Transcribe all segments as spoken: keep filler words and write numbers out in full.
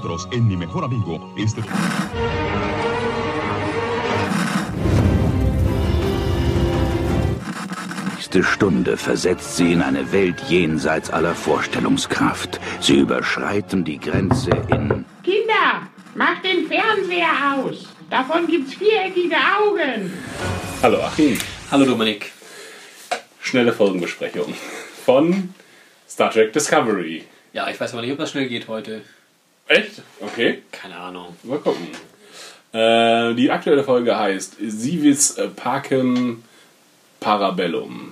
nosotros en Mi Mejor Amigo. Este... Nächste Stunde versetzt sie in eine Welt jenseits aller Vorstellungskraft. Sie überschreiten die Grenze in... Kinder, macht den Fernseher aus. Davon gibt's viereckige Augen. Hallo Achim. Hallo Dominik. Schnelle Folgenbesprechung von Star Trek Discovery. Ja, ich weiß aber nicht, ob das schnell geht heute. Echt? Okay. Keine Ahnung. Mal gucken. Äh, die aktuelle Folge heißt Civis Pacem Parabellum.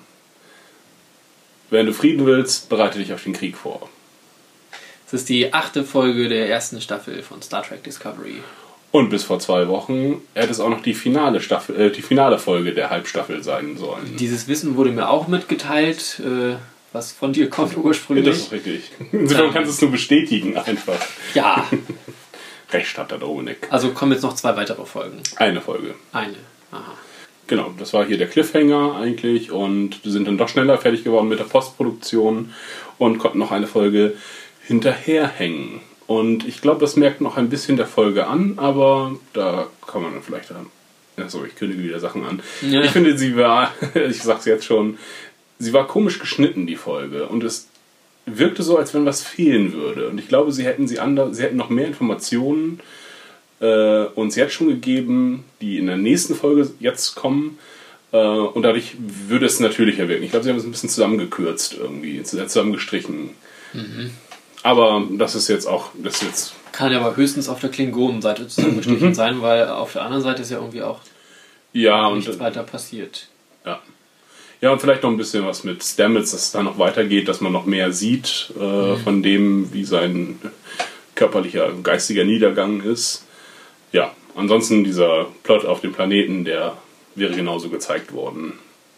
Wenn du Frieden willst, bereite dich auf den Krieg vor. Es ist die achte Folge der ersten Staffel von Star Trek Discovery. Und bis vor zwei Wochen hätte es auch noch die finale Staffel, äh, die finale Folge der Halbstaffel sein sollen. Dieses Wissen wurde mir auch mitgeteilt, äh, was von dir kommt ursprünglich. Ja, das ist richtig. Insofern kannst du es nur bestätigen einfach. Ja. Recht hat der Dominik. Also kommen jetzt noch zwei weitere Folgen. Eine Folge. Eine. Aha. Genau, das war hier der Cliffhanger eigentlich und wir sind dann doch schneller fertig geworden mit der Postproduktion und konnten noch eine Folge hinterherhängen. Und ich glaube, das merkt noch ein bisschen der Folge an, aber da kann man dann vielleicht dann... Achso, ich kündige wieder Sachen an. Ja. Ich finde, sie war, ich sag's jetzt schon, sie war komisch geschnitten, die Folge. Und es wirkte so, als wenn was fehlen würde. Und ich glaube, sie hätten, sie ander, sie hätten noch mehr Informationen äh, uns jetzt schon gegeben, die in der nächsten Folge jetzt kommen. Äh, und dadurch würde es natürlicher wirken. Ich glaube, sie haben es ein bisschen zusammengekürzt irgendwie, zusammengestrichen. Mhm. Aber das ist jetzt auch... Das ist jetzt kann ja aber höchstens auf der Klingonenseite zusammengestrichen sein, weil auf der anderen Seite ist ja irgendwie auch ja, nichts und, weiter passiert. Ja. Ja, und vielleicht noch ein bisschen was mit Stamets, dass es da noch weitergeht, dass man noch mehr sieht äh, mhm. von dem, wie sein körperlicher, geistiger Niedergang ist. Ja, ansonsten dieser Plot auf dem Planeten, der wäre genauso gezeigt worden.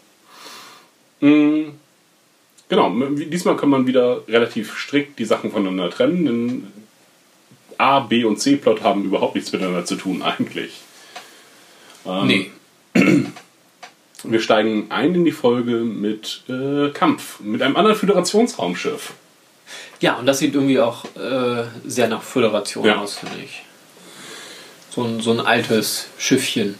Mhm. Genau, diesmal kann man wieder relativ strikt die Sachen voneinander trennen, denn A, B und C-Plot haben überhaupt nichts miteinander zu tun eigentlich. Ähm, nee. Wir steigen ein in die Folge mit äh, Kampf, mit einem anderen Föderationsraumschiff. Ja, und das sieht irgendwie auch äh, sehr nach Föderation ja. aus, finde ich. So ein, so ein altes Schiffchen.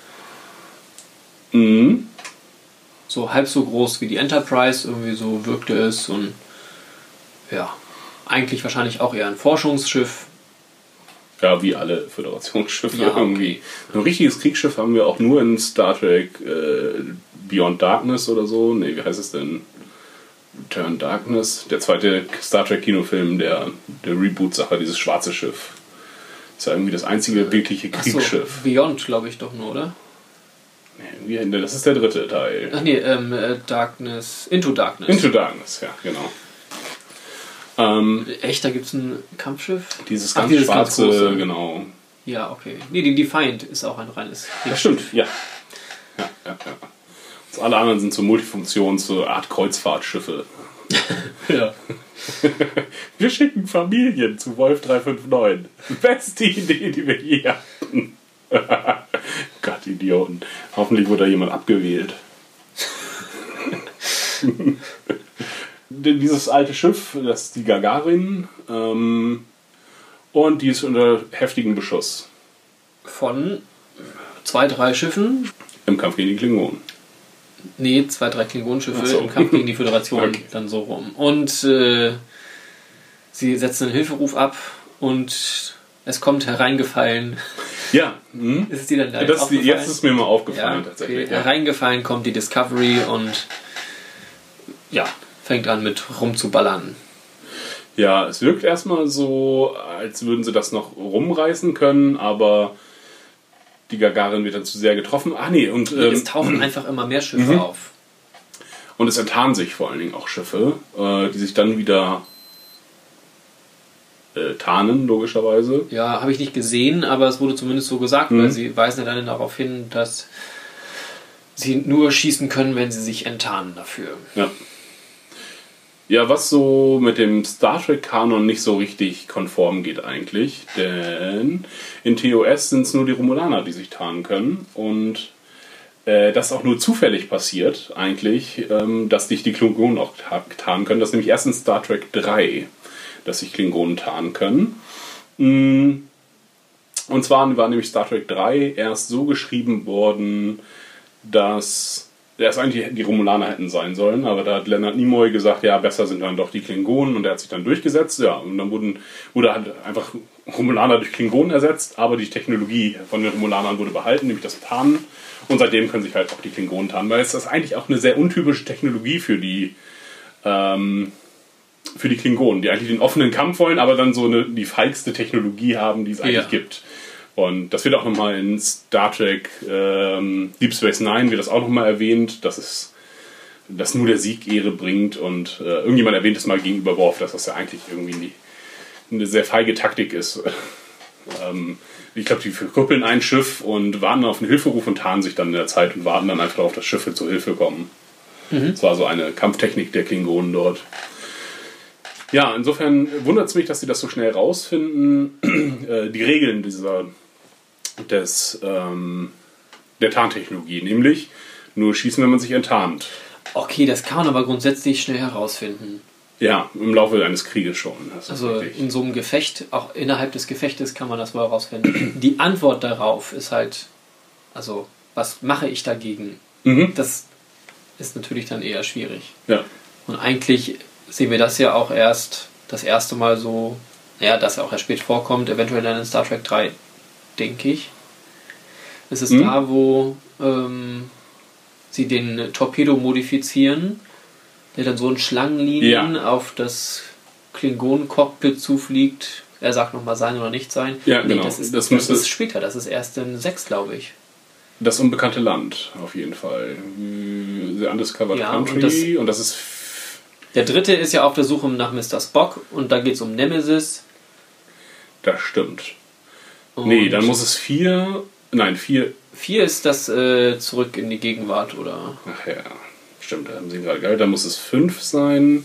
Mhm. So halb so groß wie die Enterprise, irgendwie so wirkte es. Und ja, eigentlich wahrscheinlich auch eher ein Forschungsschiff. Ja, wie alle Föderationsschiffe ja, irgendwie. Okay. Ein richtiges Kriegsschiff haben wir auch nur in Star Trek äh, Beyond Darkness oder so. Ne, wie heißt es denn? Return Darkness. Der zweite Star Trek Kinofilm, der, der Reboot-Sache, dieses schwarze Schiff. Das ist ja irgendwie das einzige wirkliche Kriegsschiff. Ach so, Beyond, glaube ich doch nur, oder? Nee, das ist der dritte Teil. Ach nee, ähm, Darkness, Into Darkness. Into Darkness, ja, genau. Ähm, Echt, da gibt es ein Kampfschiff? Dieses ganz Ach, dieses schwarze, ganz große. genau. Ja, okay. Nee, die Defiant ist auch ein reines Kriegsschiff. Das stimmt, ja. Ja, ja, ja. Und alle anderen sind so Multifunktions-, so Art Kreuzfahrtschiffe. Ja. Wir schicken Familien zu Wolf drei fünf neun. Beste Idee, die wir je hatten. Gott, Idioten. Hoffentlich wurde da jemand abgewählt. Dieses alte Schiff, das ist die Gagarin. Ähm, und die ist unter heftigem Beschuss. Von zwei, drei Schiffen? Im Kampf gegen die Klingonen. Nee, zwei, drei Klingonenschiffe so. Im Kampf gegen die Föderation. Okay. Dann so rum. Und äh, sie setzen einen Hilferuf ab und es kommt hereingefallen. Ja. Hm. Ist es dir dann da das, jetzt jetzt ist mir mal aufgefallen, ja, tatsächlich. okay. Ja. Hereingefallen kommt die Discovery und ja, fängt an mit rumzuballern. Ja, es wirkt erstmal so, als würden sie das noch rumreißen können, aber die Gagarin wird dann zu sehr getroffen. Ach nee, und ähm, es tauchen einfach immer mehr Schiffe mhm. auf. Und es enttarnen sich vor allen Dingen auch Schiffe, äh, die sich dann wieder äh, tarnen, logischerweise. Ja, habe ich nicht gesehen, aber es wurde zumindest so gesagt, mhm. weil sie weisen ja dann darauf hin, dass sie nur schießen können, wenn sie sich enttarnen dafür. Ja. Ja, was so mit dem Star Trek-Kanon nicht so richtig konform geht eigentlich, denn in T O S sind es nur die Romulaner, die sich tarnen können und äh, das auch nur zufällig passiert eigentlich, ähm, dass sich die Klingonen auch tarnen können. Das ist nämlich erst in Star Trek drei, dass sich Klingonen tarnen können. Und zwar war nämlich Star Trek drei erst so geschrieben worden, dass erst eigentlich die Romulaner hätten sein sollen, aber da hat Leonard Nimoy gesagt, ja, besser sind dann doch die Klingonen, und er hat sich dann durchgesetzt. Ja, und dann wurden, wurde halt einfach Romulaner durch Klingonen ersetzt, aber die Technologie von den Romulanern wurde behalten, nämlich das Tarnen. Und seitdem können sich halt auch die Klingonen tarnen, weil es ist eigentlich auch eine sehr untypische Technologie für die ähm, für die Klingonen, die eigentlich den offenen Kampf wollen, aber dann so eine, die feigste Technologie haben, die es eigentlich Ja. gibt. Und das wird auch nochmal in Star Trek ähm, Deep Space Nine wird das auch nochmal erwähnt, dass es dass nur der Sieg Ehre bringt, und äh, irgendjemand erwähnt es mal gegenüber Worf, dass das ja eigentlich irgendwie die, eine sehr feige Taktik ist. ähm, ich glaube, die verkuppeln ein Schiff und warten auf einen Hilferuf und tarnen sich dann in der Zeit und warten dann einfach darauf, dass Schiffe zur Hilfe kommen. Mhm. Das war so eine Kampftechnik der Klingonen dort. Ja, insofern wundert es mich, dass sie das so schnell rausfinden. äh, die Regeln dieser des, ähm, der Tarntechnologie, nämlich nur schießen, wenn man sich enttarnt. Okay, das kann man aber grundsätzlich schnell herausfinden. Ja, im Laufe eines Krieges schon. Das Also ist richtig. in so einem Gefecht, auch innerhalb des Gefechtes kann man das wohl herausfinden. Die Antwort darauf ist halt, also was mache ich dagegen? Mhm. Das ist natürlich dann eher schwierig. Ja. Und eigentlich sehen wir das ja auch erst das erste Mal so, naja, dass er auch erst spät vorkommt, eventuell dann in Star Trek drei, denke ich. Es ist Mhm. da, wo ähm, sie den Torpedo modifizieren, der dann so in Schlangenlinien Ja. auf das Klingonen-Cockpit zufliegt. Er sagt nochmal sein oder nicht sein. Ja, genau. Das ist, Das das müsste- ist später, das ist erst in sechs, glaube ich. Das unbekannte Land, auf jeden Fall. The Undiscovered Ja, und Country. das- Und das ist... Der dritte ist ja auf der Suche nach Mister Spock und da geht es um Nemesis. Das stimmt. Und Nee, dann muss es vier... Nein, vier... vier ist das äh, zurück in die Gegenwart, oder? Ach ja, stimmt, da haben sie gerade geil. Dann muss es fünf sein.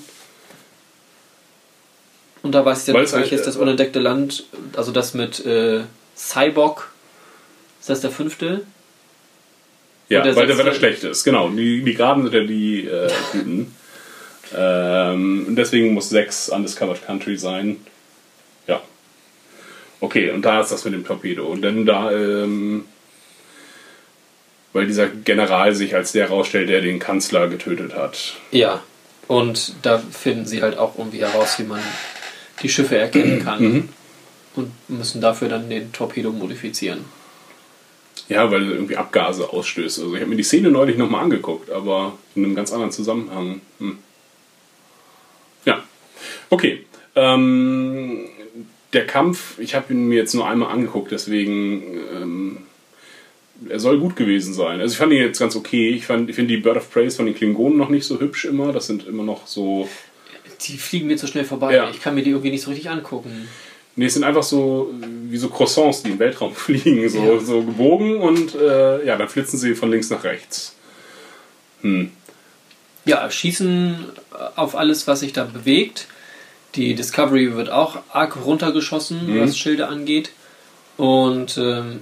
Und da weiß ich Weil jetzt es nicht, halt, ist das äh, unentdeckte Land, also das mit äh, Cyborg, ist das der fünfte? Ja, Und der weil der, weil der sechste- schlecht ist. Genau, die, die Geraden sind ja die äh, Guten. ähm, und deswegen muss sechs Undiscovered Country sein. Ja. Okay, und da ist das mit dem Torpedo. Und dann da... Ähm, weil dieser General sich als der herausstellt, der den Kanzler getötet hat. Ja. Und da finden sie halt auch irgendwie heraus, wie man die Schiffe erkennen kann. Mhm. Und müssen dafür dann den Torpedo modifizieren. Ja, weil er irgendwie Abgase ausstößt. Also ich habe mir die Szene neulich nochmal angeguckt, aber in einem ganz anderen Zusammenhang. Hm. Ja, okay. Ähm, der Kampf, ich habe ihn mir jetzt nur einmal angeguckt, deswegen... Ähm, er soll gut gewesen sein. Also ich fand ihn jetzt ganz okay. Ich, fand, ich finde die Bird of Prey von den Klingonen noch nicht so hübsch immer. Das sind immer noch so... Die fliegen mir zu schnell vorbei. Ja. Ich kann mir die irgendwie nicht so richtig angucken. Nee, es sind einfach so wie so Croissants, die im Weltraum fliegen. So, Ja. so gebogen und äh, ja, dann flitzen sie von links nach rechts. Hm. Ja, schießen auf alles, was sich da bewegt. Die Discovery wird auch arg runtergeschossen, Mhm. was Schilde angeht. Und ähm,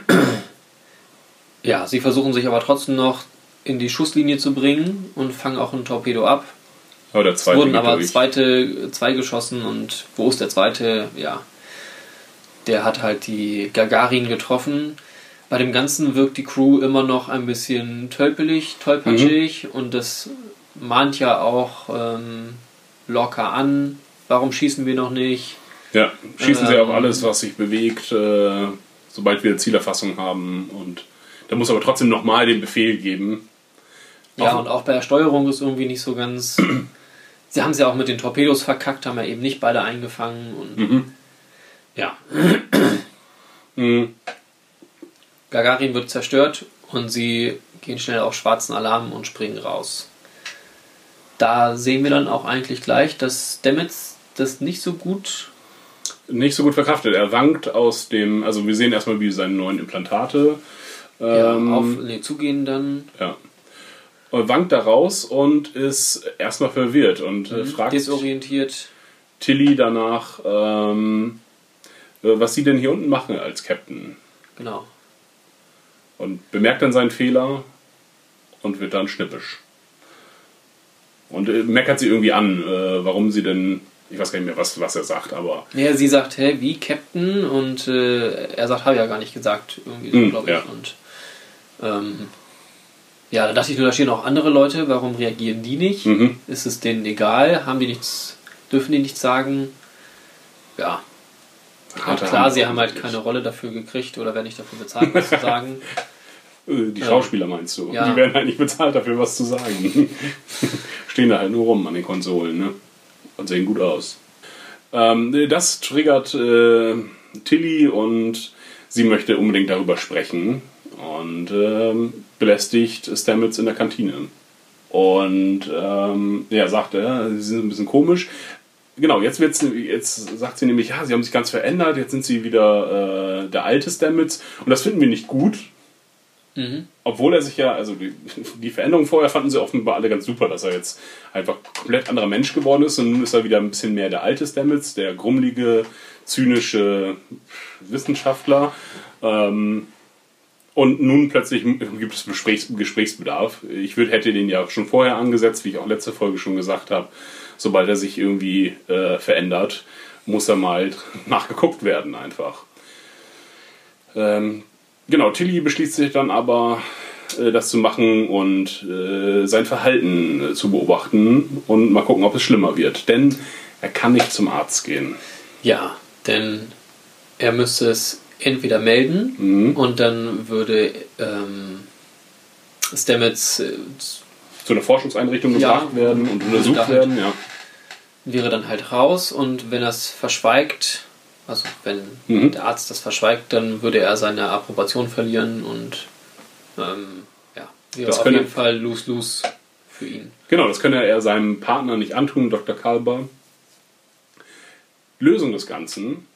ja, sie versuchen sich aber trotzdem noch in die Schusslinie zu bringen und fangen auch einen Torpedo ab. Aber der Es zweite wurden geht aber durch. zweite, zwei geschossen und wo ist der zweite? Ja, der hat halt die Gagarin getroffen. Bei dem Ganzen wirkt die Crew immer noch ein bisschen tölpelig, tollpatschig und das mahnt ja auch ähm, locker an. Warum schießen wir noch nicht? Ja, schießen sie Ähm, auf alles, was sich bewegt, äh, sobald wir Zielerfassung haben. Und da muss aber trotzdem nochmal den Befehl geben. Ja, Auch- und auch bei der Steuerung ist irgendwie nicht so ganz... Sie haben es ja auch mit den Torpedos verkackt, haben ja eben nicht beide eingefangen. Und Mhm. ja, Mhm. Gagarin wird zerstört und sie gehen schnell auf schwarzen Alarm und springen raus. Da sehen wir dann auch eigentlich gleich, dass Stamets das nicht so gut... Nicht so gut verkraftet. Er wankt aus dem, also wir sehen erstmal, wie seine neuen Implantate Ja, ähm, auf nee, zugehen dann. ja. Und wankt da raus und ist erstmal verwirrt und äh, fragt Desorientiert. Tilly danach, ähm, äh, was sie denn hier unten machen als Captain. Genau. Und bemerkt dann seinen Fehler und wird dann schnippisch. Und äh, meckert sie irgendwie an, äh, warum sie denn Ich weiß gar nicht mehr, was, was er sagt, aber... Ja, sie sagt, hä, wie, Captain? Und äh, er sagt, habe ich ja gar nicht gesagt, irgendwie so, Mhm, glaube ich. ja. Und ähm, ja, da dachte ich nur, da stehen auch andere Leute, warum reagieren die nicht? Mhm. Ist es denen egal? Haben die nichts, dürfen die nichts sagen? Ja. Und klar, sie haben halt keine Rolle dafür gekriegt oder werden nicht dafür bezahlt, was zu sagen. Die Schauspieler meinst du? Ja. Die werden halt nicht bezahlt dafür, was zu sagen. Stehen da halt nur rum an den Konsolen, ne? Und sehen gut aus. Ähm, das triggert äh, Tilly und sie möchte unbedingt darüber sprechen und ähm, belästigt Stamets in der Kantine. Und ähm, ja, sagt er, sie sind ein bisschen komisch. Genau, jetzt, wird's, jetzt sagt sie nämlich, ja, sie haben sich ganz verändert, jetzt sind sie wieder äh, der alte Stamets und das finden wir nicht gut. Mhm. Obwohl er sich ja, also die, die Veränderung vorher fanden sie offenbar alle ganz super, dass er jetzt einfach komplett anderer Mensch geworden ist und nun ist er wieder ein bisschen mehr der alte Stamets, der grummelige, zynische Wissenschaftler. Ähm, und nun plötzlich gibt es Gesprächs, Gesprächsbedarf. Ich würd, hätte den ja schon vorher angesetzt, wie ich auch letzte Folge schon gesagt habe. Sobald er sich irgendwie äh, verändert, muss er mal nachgeguckt werden einfach. Ähm, genau, Tilly beschließt sich dann aber, äh, das zu machen und äh, sein Verhalten äh, zu beobachten und mal gucken, ob es schlimmer wird. Denn er kann nicht zum Arzt gehen. Ja, denn er müsste es entweder melden Mhm. und dann würde ähm, Stamets äh, Zu einer Forschungseinrichtung Ja. gebracht werden und untersucht Da halt. werden. Ja. wäre dann halt raus und wenn er es verschweigt, also wenn Mhm. der Arzt das verschweigt, dann würde er seine Approbation verlieren und ähm, ja, wäre Das auf könne- jeden Fall lose-lose für ihn. Genau, das könne er seinem Partner nicht antun, Doktor Kalber. Lösung des Ganzen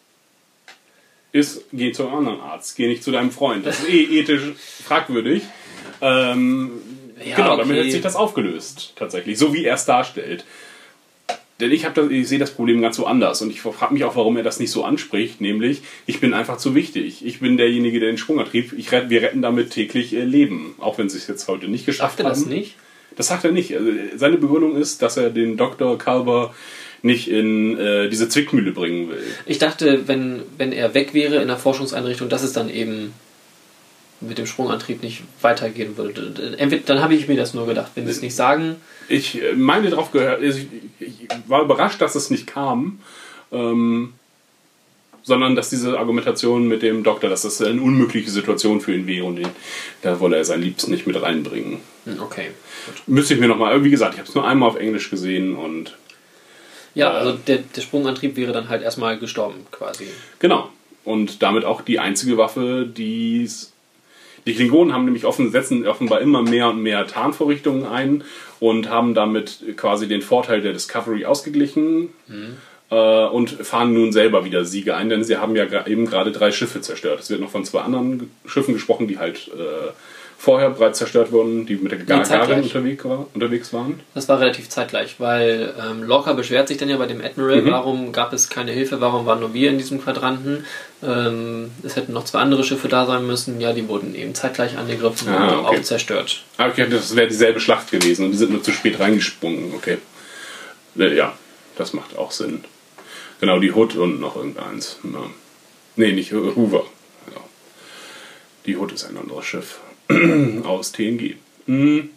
ist, geh zu einem anderen Arzt, geh nicht zu deinem Freund. Das ist eh ethisch fragwürdig. Ähm, Ja, genau, damit okay. hat sich das aufgelöst, tatsächlich, so wie er es darstellt. Denn ich, hab das, ich sehe das Problem ganz so anders und ich frage mich auch, warum er das nicht so anspricht, nämlich, ich bin einfach zu wichtig. Ich bin derjenige, der den Sprungantrieb, ich rett, wir retten damit täglich äh, Leben, auch wenn sie es jetzt heute nicht geschafft Schafft er haben. das nicht? Das sagt er nicht. Also seine Begründung ist, dass er den Doktor Kalber nicht in äh, diese Zwickmühle bringen will. Ich dachte, wenn, wenn er weg wäre in der Forschungseinrichtung, dass es dann eben mit dem Sprungantrieb nicht weitergehen würde. Entweder, dann habe ich mir das nur gedacht, wenn sie es nicht sagen. Ich äh, meine darauf gehört, also ich, ich war überrascht, dass es nicht kam, ähm, sondern dass diese Argumentation mit dem Doktor, dass das eine unmögliche Situation für ihn wäre und ihn, da wolle er seinen Liebsten nicht mit reinbringen. Hm, Okay. Müsste ich mir nochmal, wie gesagt, ich habe es nur einmal auf Englisch gesehen und Ja, Äh, also der, der Sprungantrieb wäre dann halt erstmal gestorben quasi. genau. Und damit auch die einzige Waffe, die die Klingonen haben nämlich offen, setzen offenbar immer mehr und mehr Tarnvorrichtungen ein und haben damit quasi den Vorteil der Discovery ausgeglichen äh, und fahren nun selber wieder Siege ein, denn sie haben ja gra- eben gerade drei Schiffe zerstört. Es wird noch von zwei anderen G- Schiffen gesprochen, die halt äh, vorher bereits zerstört wurden, die mit der Gagarin zeitgleich. unterwegs, war, unterwegs waren. Das war relativ zeitgleich, weil ähm, Lorca beschwert sich dann ja bei dem Admiral, Mhm. warum gab es keine Hilfe, warum waren nur wir in diesem Quadranten. Ähm, es hätten noch zwei andere Schiffe da sein müssen, ja, die wurden eben zeitgleich angegriffen Ah, und okay. auch zerstört. Ah, okay, das wäre dieselbe Schlacht gewesen und die sind nur zu spät reingesprungen. Okay. Äh, Ja, das macht auch Sinn. Genau, die Hood und noch irgendeins. Ja. Nee, nicht Hoover. Ja. Die Hood ist ein anderes Schiff. Aus T N G. Hm.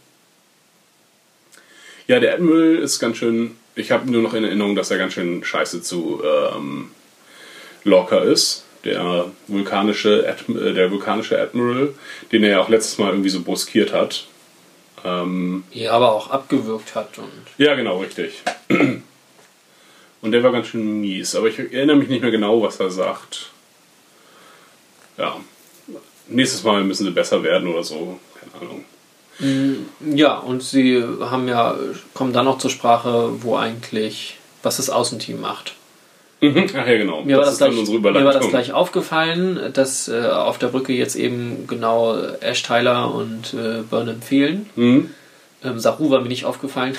Ja, der Admiral ist ganz schön... Ich habe nur noch in Erinnerung, dass er ganz schön scheiße zu ähm, Lorca ist. Der vulkanische, Adm äh, der vulkanische Admiral, den er ja auch letztes Mal irgendwie so bruskiert hat. Ähm, Die aber auch abgewürgt hat und ja, genau, richtig. Und der war ganz schön mies. Aber ich erinnere mich nicht mehr genau, was er sagt. Ja. Nächstes Mal müssen sie besser werden oder so. Keine Ahnung. ja, und sie haben ja, kommen dann noch zur Sprache, wo eigentlich, was das Außenteam macht. Mhm. Ach ja, genau. Mir war, das ist dann gleich, unsere mir war Überleitung. das gleich aufgefallen, dass äh, auf der Brücke jetzt eben genau Ash Tyler und äh, Burnham fehlen. Mhm. Ähm, Saru war mir nicht aufgefallen.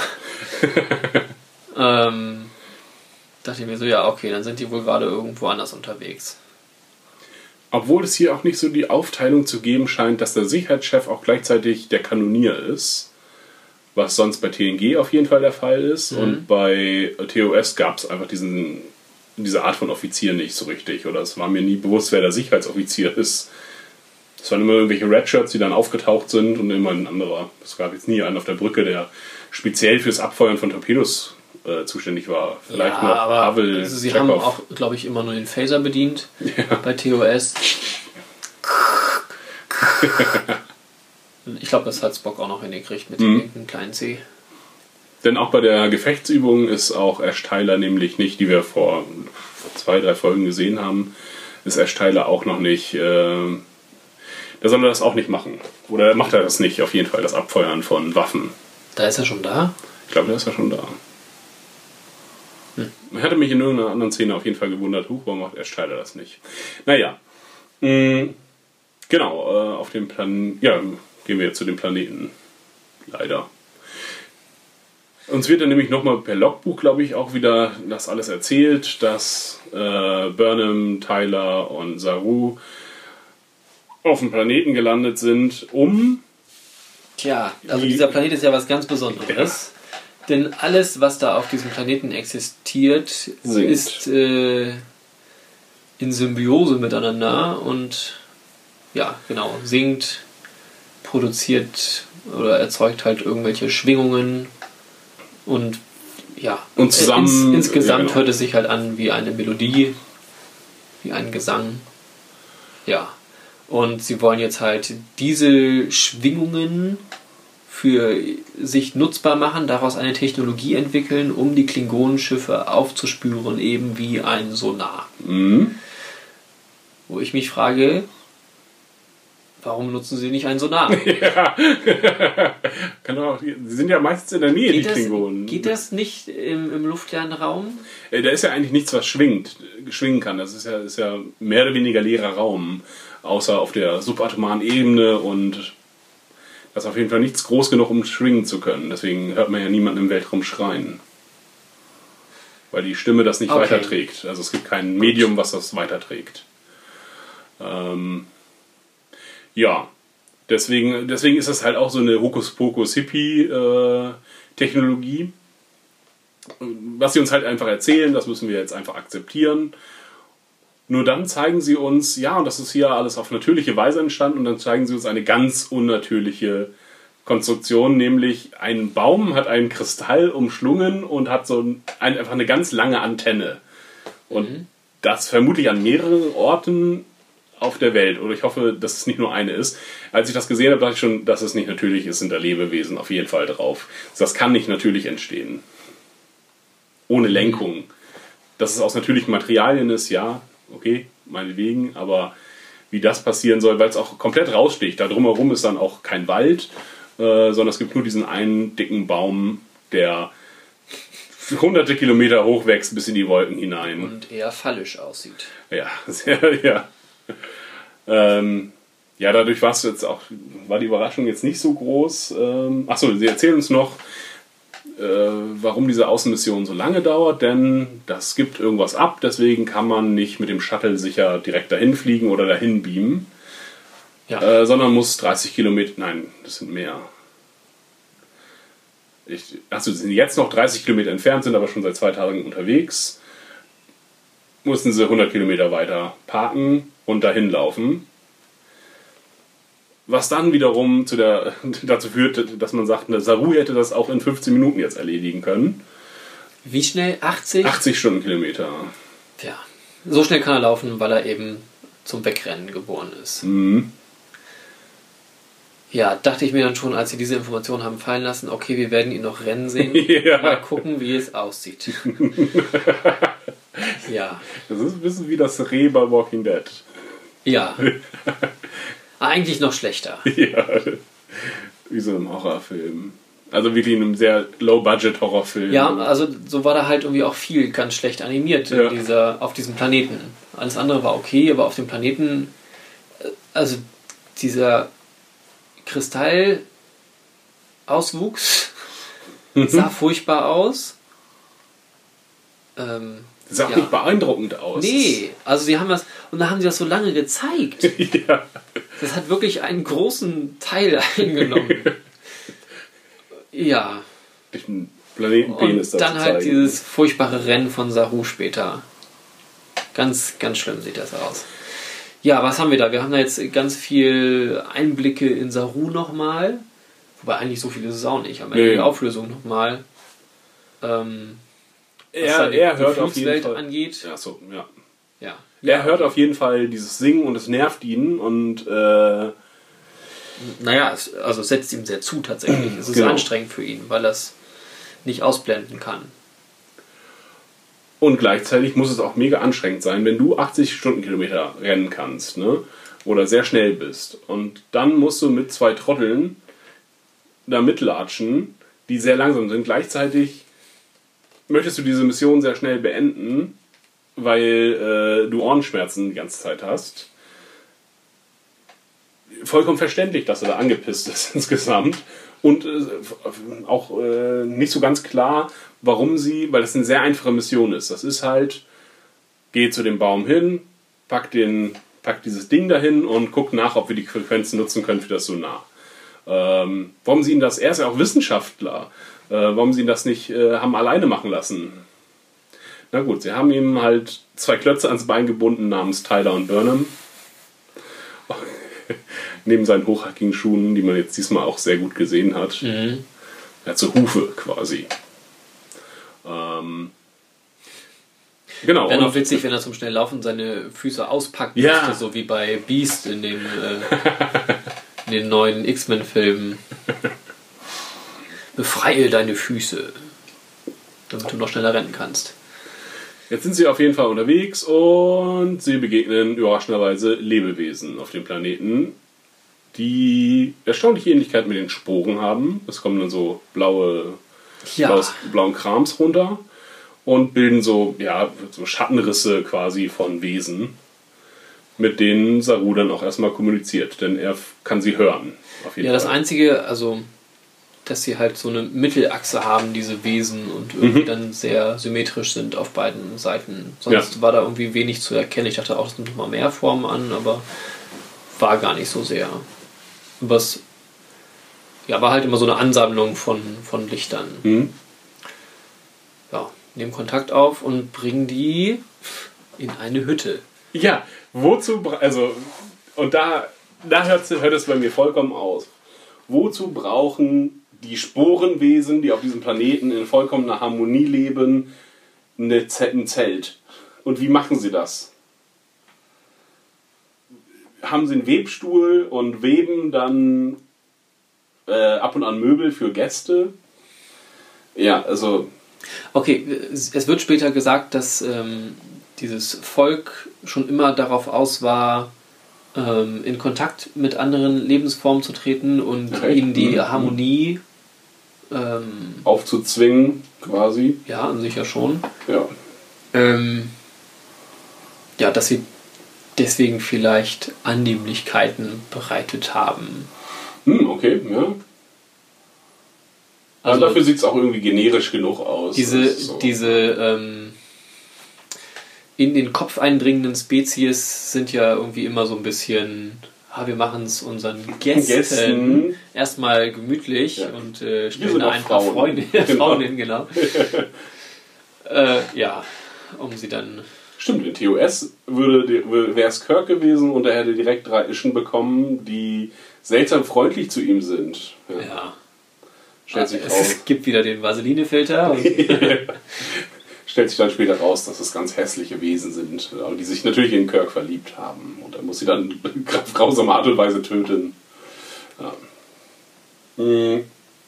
ähm, dachte ich mir so, ja, okay, dann sind die wohl gerade irgendwo anders unterwegs. Obwohl es hier auch nicht so die Aufteilung zu geben scheint, dass der Sicherheitschef auch gleichzeitig der Kanonier ist. was sonst bei T N G auf jeden Fall der Fall ist. Mhm. Und bei T O S gab es einfach diesen, diese Art von Offizier nicht so richtig. Oder es war mir nie bewusst, wer der Sicherheitsoffizier ist. Es waren immer irgendwelche Redshirts, die dann aufgetaucht sind und immer ein anderer. Es gab jetzt nie einen auf der Brücke, der speziell fürs Abfeuern von Torpedos äh, zuständig war. Vielleicht ja, noch aber Pavel also sie Chekhov. haben auch, glaube ich, immer nur den Phaser bedient ja. bei T O S. Ich glaube, das hat Spock auch noch hingekriegt mit mhm. dem kleinen C. Denn auch bei der Gefechtsübung ist auch Ash Tyler nämlich nicht, die wir vor zwei, drei Folgen gesehen haben, ist Ash Tyler auch noch nicht, äh, da soll er das auch nicht machen. Oder macht er das nicht, auf jeden Fall, das Abfeuern von Waffen. Da ist er schon da? Ich glaube, da ist er schon da. Hm. Man hatte mich in irgendeiner anderen Szene auf jeden Fall gewundert, huch, warum macht Ash Tyler das nicht? Naja, mh, genau, äh, auf dem Plan, ja, gehen wir jetzt zu den Planeten. Leider. Uns wird dann nämlich nochmal per Logbuch, glaube ich, auch wieder das alles erzählt, dass äh, Burnham, Tyler und Saru auf dem Planeten gelandet sind, um... Tja, also dieser Planet ist ja was ganz Besonderes. Ja. Denn alles, was da auf diesem Planeten existiert, Singt. ist äh, in Symbiose miteinander und ja, genau, singt, produziert oder erzeugt halt irgendwelche Schwingungen und ja, und zusammen, ins, insgesamt ja, genau. hört es sich halt an wie eine Melodie, wie ein Gesang. Ja, und sie wollen jetzt halt diese Schwingungen für sich nutzbar machen, daraus eine Technologie entwickeln, um die Klingonenschiffe aufzuspüren, eben wie ein Sonar. Mhm. Wo ich mich frage, warum nutzen sie nicht ein Sonar? Ja. Kann doch auch, sie sind ja meistens in der Nähe, geht die das, Klingonen. Geht das nicht im, im luftleeren Raum? Da ist ja eigentlich nichts, was schwingt, schwingen kann. Das ist ja, ist ja mehr oder weniger leerer Raum, außer auf der subatomaren Ebene, und das ist auf jeden Fall nichts groß genug, um schwingen zu können. Deswegen hört man ja niemanden im Weltraum schreien. Weil die Stimme das nicht okay. weiterträgt. Also es gibt kein Medium, was das weiterträgt. Ähm, ja, deswegen, deswegen ist das halt auch so eine Hokuspokus-Hippie-Technologie. Was sie uns halt einfach erzählen, das müssen wir jetzt einfach akzeptieren. Nur dann zeigen sie uns, ja, und das ist hier alles auf natürliche Weise entstanden, und dann zeigen sie uns eine ganz unnatürliche Konstruktion, nämlich ein Baum hat einen Kristall umschlungen und hat so ein, einfach eine ganz lange Antenne. Und mhm. das vermutlich an mehreren Orten auf der Welt. Oder ich hoffe, dass es nicht nur eine ist. Als ich das gesehen habe, dachte ich schon, dass es nicht natürlich ist, sind da Lebewesen auf jeden Fall drauf. Das kann nicht natürlich entstehen. Ohne Lenkung. Dass es aus natürlichen Materialien ist, ja, okay, meinetwegen, aber wie das passieren soll, weil es auch komplett raussticht. Da drumherum ist dann auch kein Wald, äh, sondern es gibt nur diesen einen dicken Baum, der hunderte Kilometer hoch wächst bis in die Wolken hinein. Und eher fallisch aussieht. Ja, sehr, ja. Ähm, ja, dadurch war es jetzt auch, war die Überraschung jetzt nicht so groß. Ähm, achso, sie erzählen uns noch, warum diese Außenmission so lange dauert, denn das gibt irgendwas ab, deswegen kann man nicht mit dem Shuttle sicher direkt dahin fliegen oder dahin beamen, ja. äh, sondern muss dreißig Kilometer, nein, das sind mehr. Ich, achso, sie sind jetzt noch dreißig Kilometer entfernt, sind aber schon seit zwei Tagen unterwegs, mussten sie hundert Kilometer weiter parken und dahin laufen. Was dann wiederum zu der, dazu führt, dass man sagt, eine Saru hätte das auch in fünfzehn Minuten jetzt erledigen können. Wie schnell? achtzig? achtzig Stundenkilometer. Tja, so schnell kann er laufen, weil er eben zum Wegrennen geboren ist. Mhm. Ja, dachte ich mir dann schon, als sie diese Informationen haben fallen lassen, okay, wir werden ihn noch rennen sehen. Ja. Mal gucken, wie es aussieht. Ja. Das ist ein bisschen wie das Reh bei Walking Dead. Ja. Eigentlich noch schlechter. Ja, wie so ein Horrorfilm. Also wirklich in einem sehr Low-Budget-Horrorfilm. Ja, also so war da halt irgendwie auch viel ganz schlecht animiert ja. in dieser, auf diesem Planeten. Alles andere war okay, aber auf dem Planeten, also dieser Kristallauswuchs sah furchtbar aus. Ähm, sah ja. nicht beeindruckend aus. Nee, also sie haben das, und da haben sie das so lange gezeigt. Ja. Das hat wirklich einen großen Teil eingenommen. Ja. Den Planeten Und Penis dann zu halt zeigen. dieses furchtbare Rennen von Saru später. Ganz, ganz schlimm sieht das aus. Ja, was haben wir da? Wir haben da jetzt ganz viel Einblicke in Saru nochmal. Wobei eigentlich so viel ist es auch nicht. Am Ende Nee. die Auflösung nochmal. Ähm, was Er, dann die- er die hört auf jeden Flugswelt Fall. angeht. Ja, so, ja. Ja. Er hört auf jeden Fall dieses Singen und es nervt ihn und äh, Naja, es, also es setzt ihm sehr zu tatsächlich. Es ist Genau. anstrengend für ihn, weil er es nicht ausblenden kann. und gleichzeitig muss es auch mega anstrengend sein, wenn du achtzig Stundenkilometer rennen kannst, ne? Oder sehr schnell bist. Und dann musst du mit zwei Trotteln da mitlatschen, die sehr langsam sind. Gleichzeitig möchtest du diese Mission sehr schnell beenden, weil äh, du Ohrenschmerzen die ganze Zeit hast. Vollkommen verständlich, dass er da angepisst ist insgesamt. Und äh, auch äh, nicht so ganz klar, warum sie, weil das eine sehr einfache Mission ist. Das ist halt, geh zu dem Baum hin, pack, den, pack dieses Ding dahin und guck nach, ob wir die Frequenzen nutzen können für das Sonar. Ähm, warum sie ihn das, er ist ja auch Wissenschaftler, äh, warum sie ihn das nicht äh, haben alleine machen lassen? Na gut, sie haben ihm halt zwei Klötze ans Bein gebunden namens Tyler und Burnham. Neben seinen hochhackigen Schuhen, die man jetzt diesmal auch sehr gut gesehen hat. Mhm. Er hat so Hufe quasi. Ähm, genau. Wäre noch und- witzig, wenn er zum Schnelllaufen seine Füße auspacken Ja. müsste, so wie bei Beast in den, äh, in den neuen X-Men-Filmen. Befreie deine Füße, damit du noch schneller rennen kannst. Jetzt sind sie auf jeden Fall unterwegs und sie begegnen überraschenderweise Lebewesen auf dem Planeten, die erstaunliche Ähnlichkeit mit den Sporen haben. Es kommen dann so blaue, Ja. blaues, blauen Krams runter und bilden so, ja, so Schattenrisse quasi von Wesen, mit denen Saru dann auch erstmal kommuniziert, denn er f- kann sie hören. Auf jeden Ja, das Fall. Einzige, also, dass sie halt so eine Mittelachse haben, diese Wesen, und irgendwie Mhm. dann sehr symmetrisch sind auf beiden Seiten. Sonst war da irgendwie wenig zu erkennen. Ich dachte auch, es nimmt noch mal mehr Formen an, aber war gar nicht so sehr. Aber es ja, war halt immer so eine Ansammlung von, von Lichtern. Mhm. Ja, nehmen Kontakt auf und bringen die in eine Hütte. Ja, wozu, bra- also, und da, da hört, hört es bei mir vollkommen aus. Wozu brauchen die Sporenwesen, die auf diesem Planeten in vollkommener Harmonie leben, eine Z- ein Zelt? Und wie machen sie das? Haben sie einen Webstuhl und weben dann äh, ab und an Möbel für Gäste? Ja, also, Okay, es es wird später gesagt, dass ähm, dieses Volk schon immer darauf aus war, ähm, in Kontakt mit anderen Lebensformen zu treten und Okay. ihnen die Mhm. Harmonie, ähm, aufzuzwingen quasi. ja, an sich ja schon, Ja. ähm, ja, dass sie deswegen vielleicht Annehmlichkeiten bereitet haben. Hm, okay, ja. Also Also dafür sieht es auch irgendwie generisch genug aus. diese, Das ist so. diese ähm, in den Kopf eindringenden Spezies sind ja irgendwie immer so ein bisschen, ah, wir machen es unseren Gästen, Gästen. erstmal gemütlich Ja. und äh, Wir stellen sind da auch ein paar Frauen. Freunde, Genau. Frauen hin, genau. äh, ja, um sie dann... Stimmt, in T O S wäre es Kirk gewesen und er hätte direkt drei Ischen bekommen, die seltsam freundlich zu ihm sind. Ja. Ja. Stellt, sich raus, Es gibt wieder den Vaseline-Filter. und- stellt sich dann später raus, dass es ganz hässliche Wesen sind, aber die sich natürlich in Kirk verliebt haben. Und er muss sie dann auf grausame Art und Weise töten. Ja. Hm.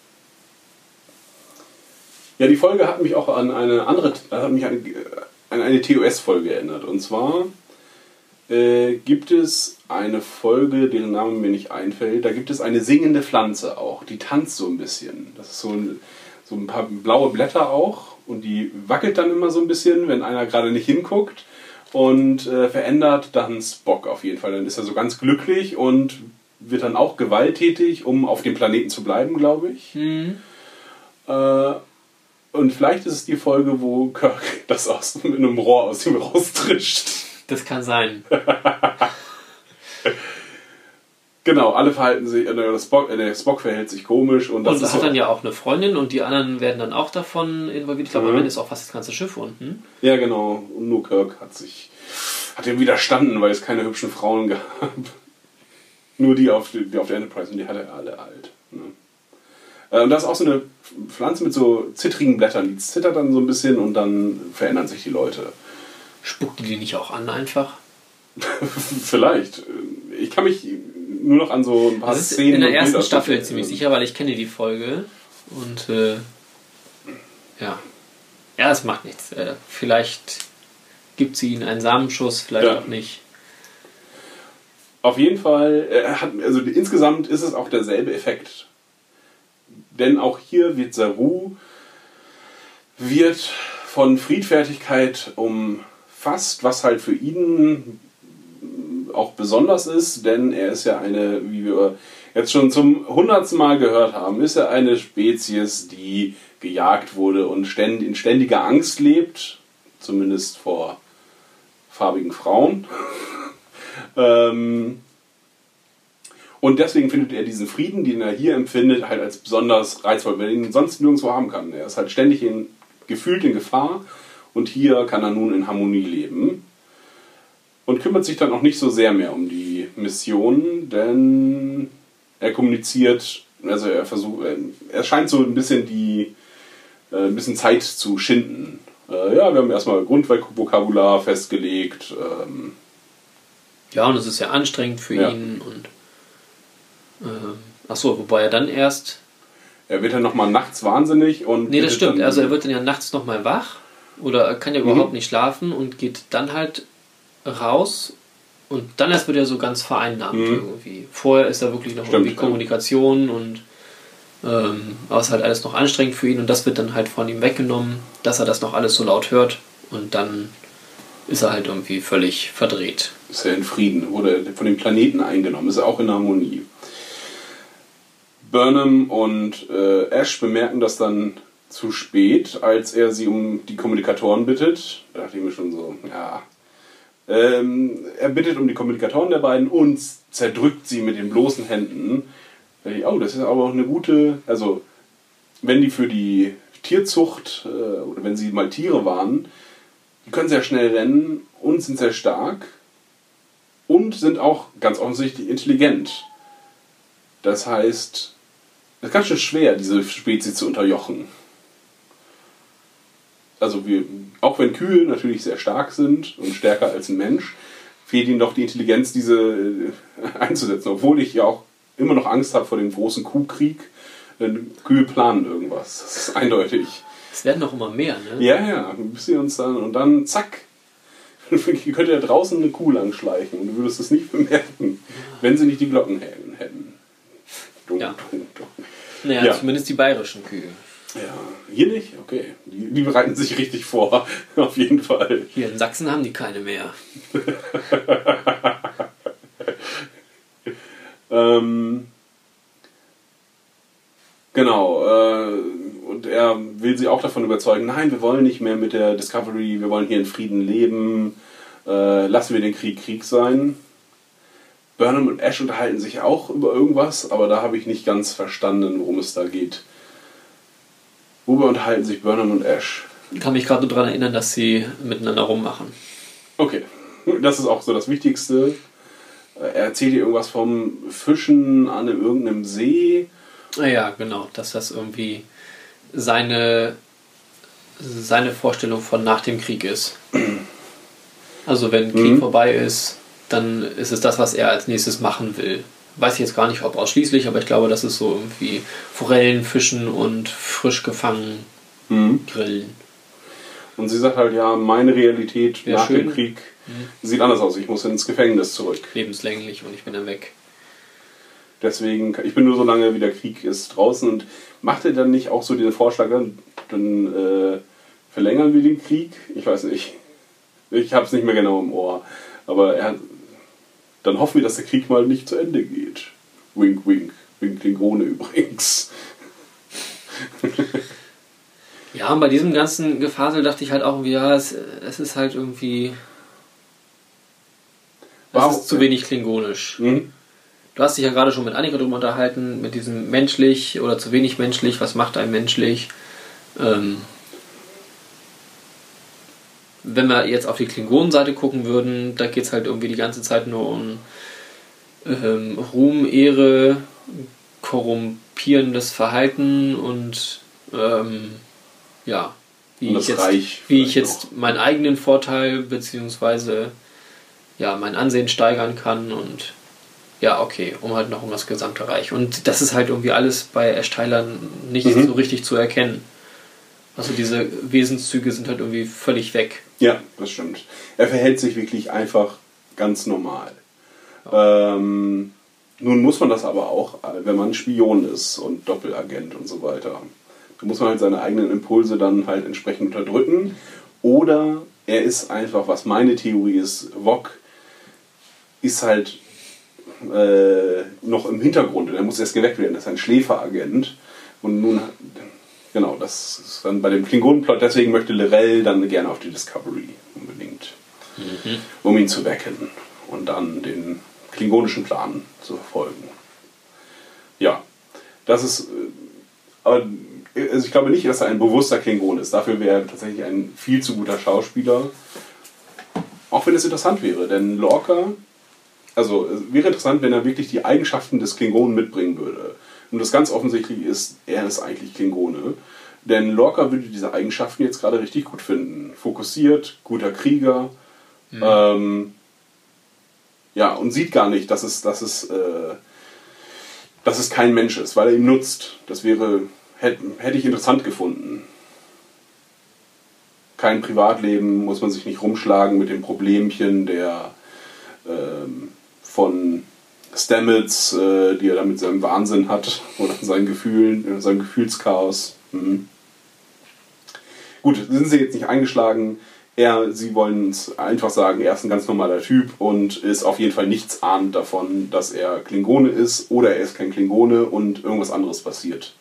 Ja, die Folge hat mich auch an eine andere, hat mich an, an eine T O S-Folge erinnert. Und zwar äh, gibt es eine Folge, deren Name mir nicht einfällt. Da gibt es eine singende Pflanze auch. Die tanzt so ein bisschen. Das ist so ein, so ein paar blaue Blätter auch. Und die wackelt dann immer so ein bisschen, wenn einer gerade nicht hinguckt. Und äh, verändert dann Spock auf jeden Fall. Dann ist er so ganz glücklich und wird dann auch gewalttätig, um auf dem Planeten zu bleiben, glaube ich. Hm. Äh, und vielleicht ist es die Folge, wo Kirk das aus, mit einem Rohr aus ihm raustrischt. Das kann sein. Genau, alle verhalten sich, äh, der, Spock, äh, der Spock verhält sich komisch. Und das und ist hat so, dann ja auch eine Freundin und die anderen werden dann auch davon involviert. Ich glaube, Mhm. am Ende ist auch fast das ganze Schiff unten. Ja, genau. Und nur Kirk hat sich hat ihm widerstanden, weil es keine hübschen Frauen gab. Nur die auf, die auf der Enterprise und die hat er alle alt. Ne? Und das ist auch so eine Pflanze mit so zittrigen Blättern. Die zittert dann so ein bisschen und dann verändern sich die Leute. Spuckt die die nicht auch an einfach? Vielleicht. Ich kann mich nur noch an so ein paar Das ist Szenen in der und ersten Bilder Staffel erinnern. ziemlich sicher, weil ich kenne die Folge. Und äh, ja. Ja, es macht nichts. Äh, vielleicht gibt sie ihnen einen Samenschuss, vielleicht Ja. auch nicht. Auf jeden Fall, er hat, also insgesamt ist es auch derselbe Effekt. Denn auch hier wird Saru wird von Friedfertigkeit umfasst, was halt für ihn auch besonders ist, denn er ist ja eine, wie wir jetzt schon zum hundertsten Mal gehört haben, ist er eine Spezies, die gejagt wurde und ständ, in ständiger Angst lebt, zumindest vor farbigen Frauen. ähm, und deswegen findet er diesen Frieden, den er hier empfindet, halt als besonders reizvoll, weil er ihn sonst nirgendwo haben kann. Er ist halt ständig in, gefühlt in Gefahr und hier kann er nun in Harmonie leben. Und kümmert sich dann auch nicht so sehr mehr um die Mission, denn er kommuniziert, also er versucht, er scheint so ein bisschen die, äh, ein bisschen Zeit zu schinden. Äh, ja, wir haben erstmal Grundvokabular festgelegt. Ähm, Ja, und es ist ja anstrengend für Ja. ihn. Und ähm, achso, wobei er dann erst. er wird dann nochmal nachts wahnsinnig und. Nee, das bittet stimmt. dann- Also er wird dann ja nachts nochmal wach oder er kann ja überhaupt nicht schlafen und geht dann halt raus und dann erst wird er so ganz vereinnahmt Mhm. irgendwie. Vorher ist er wirklich noch Stimmt, irgendwie ja. Kommunikation und ähm, aber es ist halt alles noch anstrengend für ihn und das wird dann halt von ihm weggenommen, dass er das noch alles so laut hört und dann ist er halt irgendwie völlig verdreht. Ist er in Frieden, wurde von dem Planeten eingenommen, ist er auch in Harmonie. Burnham und äh, Ash bemerken das dann zu spät, als er sie um die Kommunikatoren bittet. Da dachte ich mir schon so, ja. Ähm, er bittet um die Kommunikatoren der beiden und zerdrückt sie mit den bloßen Händen. Da dachte ich, oh, das ist aber auch eine gute, also wenn die für die Tierzucht äh, oder wenn sie mal Tiere waren, die können sehr schnell rennen und sind sehr stark und sind auch ganz offensichtlich intelligent. Das heißt, es ist ganz schön schwer, diese Spezies zu unterjochen. Also wir, auch wenn Kühe natürlich sehr stark sind und stärker als ein Mensch, fehlt ihnen doch die Intelligenz, diese äh, einzusetzen. Obwohl ich ja auch immer noch Angst habe vor dem großen Kuhkrieg. Denn Kühe planen irgendwas. Das ist eindeutig. Es werden noch immer mehr, ne? Ja, ja, bis sie uns dann und dann zack. Ich könnte ja draußen eine Kuh langschleichen und du würdest es nicht bemerken, wenn sie nicht die Glocken hätten. Dun, Ja. dun, dun. Naja, Ja. zumindest die bayerischen Kühe. Ja, hier nicht? Okay. Die, die bereiten sich richtig vor. Auf jeden Fall. Hier in Sachsen haben die keine mehr. Ähm, genau. Äh, und er will sie auch davon überzeugen, nein, wir wollen nicht mehr mit der Discovery, wir wollen hier in Frieden leben. Äh, lassen wir den Krieg Krieg sein. Burnham und Ash unterhalten sich auch über irgendwas, aber da habe ich nicht ganz verstanden, worum es da geht. Worüber unterhalten sich Burnham und Ash? Ich kann mich gerade nur daran erinnern, dass sie miteinander rummachen. Okay, das ist auch so das Wichtigste. Er erzählt ihr irgendwas vom Fischen an einem, irgendeinem See. Ah ja, genau, dass das irgendwie seine, seine Vorstellung von nach dem Krieg ist. Also wenn Krieg Mhm. vorbei ist, dann ist es das, was er als nächstes machen will. Weiß ich jetzt gar nicht, ob ausschließlich, aber ich glaube, das ist so irgendwie Forellen, Fischen und frisch gefangen Mhm. grillen. Und sie sagt halt, ja, meine Realität Wär nach schön. dem Krieg sieht anders aus. Ich muss ins Gefängnis zurück. Lebenslänglich und ich bin dann weg. Deswegen, ich bin nur so lange, wie der Krieg ist, draußen. Und macht er dann nicht auch so den Vorschlag, dann, dann äh, verlängern wir den Krieg? Ich weiß nicht. Ich habe es nicht mehr genau im Ohr. Aber er, dann hoffen wir, dass der Krieg mal nicht zu Ende geht. Wink, wink. Wink Klingone übrigens. Ja, und bei diesem ganzen Gefasel dachte ich halt auch irgendwie, ja, es, es ist halt irgendwie... Es Warum- ist zu wenig klingonisch. Hm? du hast dich ja gerade schon mit Annika drüber unterhalten, mit diesem menschlich oder zu wenig menschlich, was macht einen menschlich? Ähm, wenn wir jetzt auf die Klingonenseite gucken würden, da geht es halt irgendwie die ganze Zeit nur um ähm, Ruhm, Ehre, korrumpierendes Verhalten und ähm, ja, wie Und ich das jetzt, Reich wie ich vielleicht jetzt meinen eigenen Vorteil beziehungsweise ja, mein Ansehen steigern kann und ja, okay, um halt noch um das gesamte Reich. Und das ist halt irgendwie alles bei Ash Tyler nicht Mhm. so richtig zu erkennen. Also diese Wesenszüge sind halt irgendwie völlig weg. Ja, das stimmt. Er verhält sich wirklich einfach ganz normal. Ähm, nun muss man das aber auch, wenn man Spion ist und Doppelagent und so weiter. Da muss man halt seine eigenen Impulse dann halt entsprechend unterdrücken. Oder er ist einfach, was meine Theorie ist, Voq ist halt äh, noch im Hintergrund und er muss erst geweckt werden. Das ist ein Schläferagent. Und nun, genau, das ist dann bei dem Klingonenplot, deswegen möchte L'Rell dann gerne auf die Discovery unbedingt, Mhm. um ihn zu wecken und dann den klingonischen Plan zu verfolgen. Ja, das ist, äh, aber also ich glaube nicht, dass er ein bewusster Klingon ist. Dafür wäre er tatsächlich ein viel zu guter Schauspieler. Auch wenn es interessant wäre, denn Lorca, also es wäre interessant, wenn er wirklich die Eigenschaften des Klingonen mitbringen würde. Und das ganz offensichtlich ist, er ist eigentlich Klingone. Denn Lorca würde diese Eigenschaften jetzt gerade richtig gut finden. Fokussiert, guter Krieger, mhm. ähm, ja, und sieht gar nicht, dass es, dass es, äh, dass es kein Mensch ist, weil er ihn nutzt. Das wäre, hätte, hätte ich interessant gefunden. Kein Privatleben, muss man sich nicht rumschlagen mit dem Problemchen der ähm, von Stamets, äh, die er da mit seinem Wahnsinn hat oder seinen Gefühlen, seinem Gefühlschaos. Hm. Gut, sind sie jetzt nicht eingeschlagen. Er, sie wollen es einfach sagen, er ist ein ganz normaler Typ und ist auf jeden Fall nichts ahnend davon, dass er Klingone ist oder er ist kein Klingone und irgendwas anderes passiert.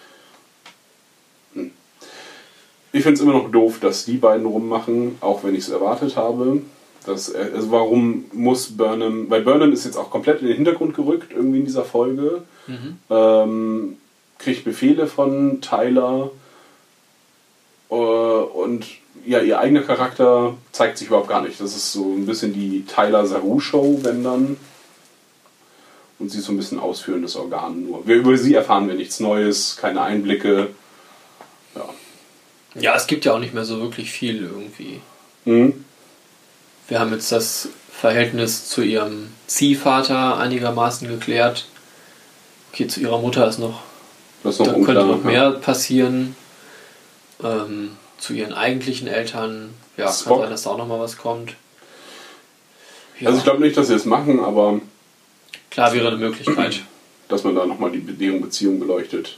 Hm. Ich finde es immer noch doof, dass die beiden rummachen, auch wenn ich es erwartet habe. Dass, also warum muss Burnham, weil Burnham ist jetzt auch komplett in den Hintergrund gerückt irgendwie in dieser Folge, Mhm. ähm, kriegt Befehle von Tyler äh, und ja, ihr eigener Charakter zeigt sich überhaupt gar nicht. Das ist so ein bisschen die Tyler-Saru-Show, wenn dann. Und sie ist so ein bisschen ausführendes Organ nur. Wir, über sie erfahren wir nichts Neues, keine Einblicke. Ja. Ja, es gibt ja auch nicht mehr so wirklich viel irgendwie. Mhm. Wir haben jetzt das Verhältnis zu ihrem Ziehvater einigermaßen geklärt. Okay, zu ihrer Mutter ist noch, Das ist noch da unklar, könnte noch ja. mehr passieren. Ähm, zu ihren eigentlichen Eltern, ja, kann Spock. sein, dass da auch noch mal was kommt. Ja, Also ich glaube nicht, dass sie es machen, aber klar wäre eine Möglichkeit. dass man da nochmal die deren Beziehung beleuchtet.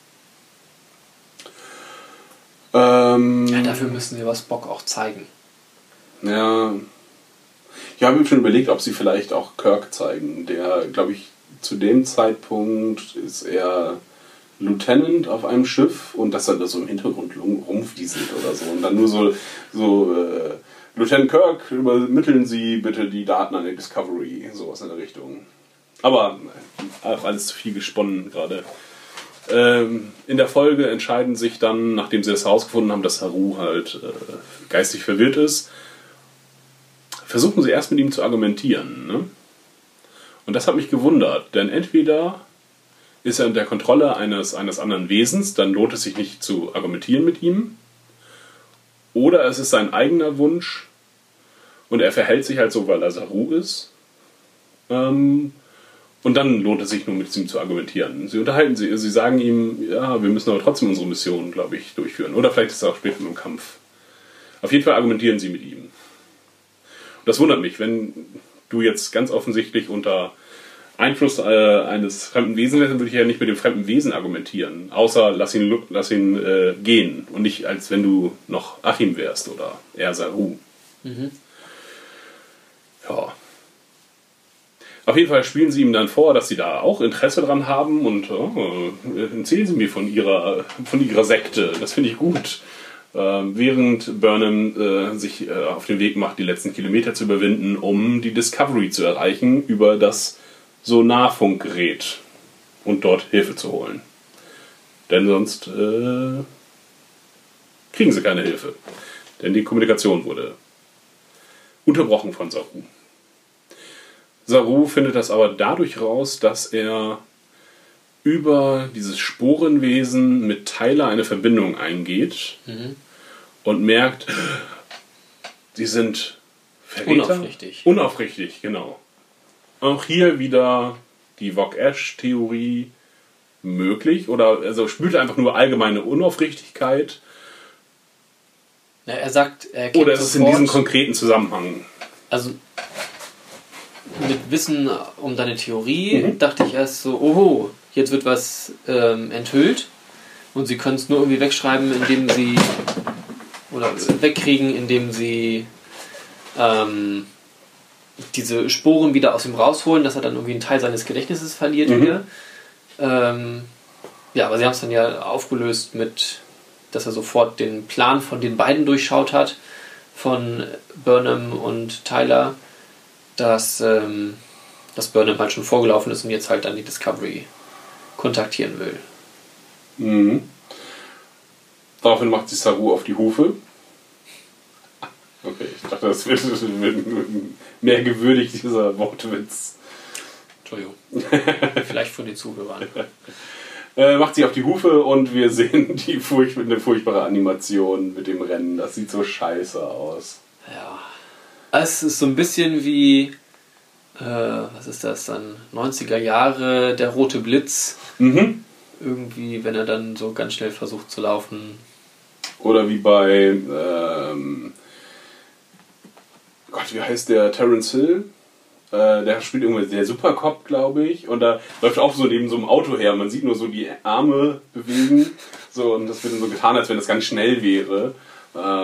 Ähm, Ja, dafür müssen wir was Bock auch zeigen. Ja. Ich habe mir schon überlegt, ob sie vielleicht auch Kirk zeigen. Der, glaube ich, zu dem Zeitpunkt ist er Lieutenant auf einem Schiff und dass er da so im Hintergrund rumwieselt oder so. Und dann nur so, so äh, Lieutenant Kirk, übermitteln Sie bitte die Daten an die Discovery. Sowas in der Richtung. Aber äh, alles zu viel gesponnen gerade. Ähm, in der Folge entscheiden sich dann, nachdem sie das herausgefunden haben, dass Saru halt äh, geistig verwirrt ist, versuchen sie erst mit ihm zu argumentieren. Ne? Und das hat mich gewundert, denn entweder ist er unter Kontrolle eines, eines anderen Wesens, dann lohnt es sich nicht zu argumentieren mit ihm, oder es ist sein eigener Wunsch und er verhält sich halt so, weil er Saru ist. Ähm, und dann lohnt es sich nur mit ihm zu argumentieren. Sie unterhalten sie, sie sagen ihm, ja, wir müssen aber trotzdem unsere Mission, glaube ich, durchführen. Oder vielleicht ist es auch später im Kampf. Auf jeden Fall argumentieren sie mit ihm. Und das wundert mich, wenn du jetzt ganz offensichtlich unter Einfluss äh, eines fremden Wesens wärst, dann würde ich ja nicht mit dem fremden Wesen argumentieren. Außer lass ihn, lass ihn äh, gehen. Und nicht, als wenn du noch Achim wärst oder er Saru. Mhm. Ja. Auf jeden Fall spielen sie ihm dann vor, dass sie da auch Interesse dran haben und oh, erzählen sie mir von ihrer, von ihrer Sekte. Das finde ich gut. Äh, während Burnham äh, sich äh, auf den Weg macht, die letzten Kilometer zu überwinden, um die Discovery zu erreichen über das Sonarfunkgerät und dort Hilfe zu holen. Denn sonst äh, kriegen sie keine Hilfe. Denn die Kommunikation wurde unterbrochen von Saru. Saru findet das aber dadurch raus, dass er über dieses Sporenwesen mit Tyler eine Verbindung eingeht Mhm. und merkt, sie sind Verräter. Unaufrichtig. Unaufrichtig, genau. Auch hier wieder die Vog-Ash-Theorie möglich, oder also spürt er einfach nur allgemeine Unaufrichtigkeit, Ja, er sagt, er kennt oder ist es in sofort, diesem konkreten Zusammenhang? also mit Wissen um deine Theorie Mhm. dachte ich erst so, oho, jetzt wird was ähm, enthüllt und sie können es nur irgendwie wegschreiben, indem sie oder wegkriegen, indem sie ähm, diese Sporen wieder aus ihm rausholen, dass er dann irgendwie einen Teil seines Gedächtnisses verliert Mhm. wieder. Ähm, ja, aber sie haben es dann ja aufgelöst mit, dass er sofort den Plan von den beiden durchschaut hat, von Burnham und Tyler, dass, ähm, dass Burnham halt schon vorgelaufen ist und jetzt halt dann die Discovery kontaktieren will. Mhm. Daraufhin macht sich Saru auf die Hufe. Okay, ich dachte, das wird, wird mehr gewürdigt, dieser Wortwitz. Entschuldigung. Vielleicht von den Zuhörern. Äh, macht sie auf die Hufe und wir sehen die furcht eine furchtbare Animation mit dem Rennen. Das sieht so scheiße aus. Ja. Es ist so ein bisschen wie, äh, was ist das dann, neunziger Jahre, der rote Blitz. Mhm. Irgendwie, wenn er dann so ganz schnell versucht zu laufen. Oder wie bei, ähm, Gott, wie heißt der? Terence Hill? Äh, der spielt irgendwie der Supercop, glaube ich. Und da läuft auch so neben so einem Auto her. Man sieht nur so die Arme bewegen. So, und das wird dann so getan, als wenn das ganz schnell wäre. Äh,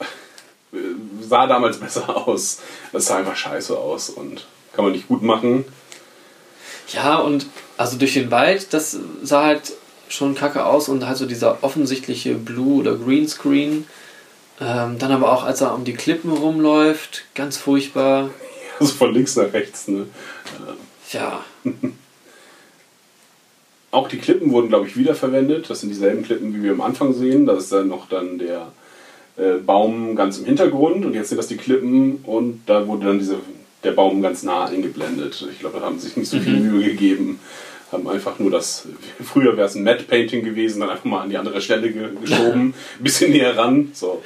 sah damals besser aus. Das sah einfach scheiße aus und kann man nicht gut machen. Ja, und also durch den Wald, das sah halt schon kacke aus und halt so dieser offensichtliche Blue- oder Greenscreen. Ähm, dann aber auch, als er um die Klippen rumläuft, ganz furchtbar. Also von links nach rechts, ne? Ja, Auch die Klippen wurden, glaube ich, wiederverwendet. Das sind dieselben Klippen, wie wir am Anfang sehen. Da ist dann noch dann der äh, Baum ganz im Hintergrund und jetzt sind das die Klippen und da wurde dann diese, der Baum ganz nah eingeblendet. Ich glaube, da haben sie sich nicht so viel Mühe gegeben. Haben einfach nur das, früher wäre es ein Matte Painting gewesen, dann einfach mal an die andere Stelle ge geschoben, ein bisschen näher ran. So.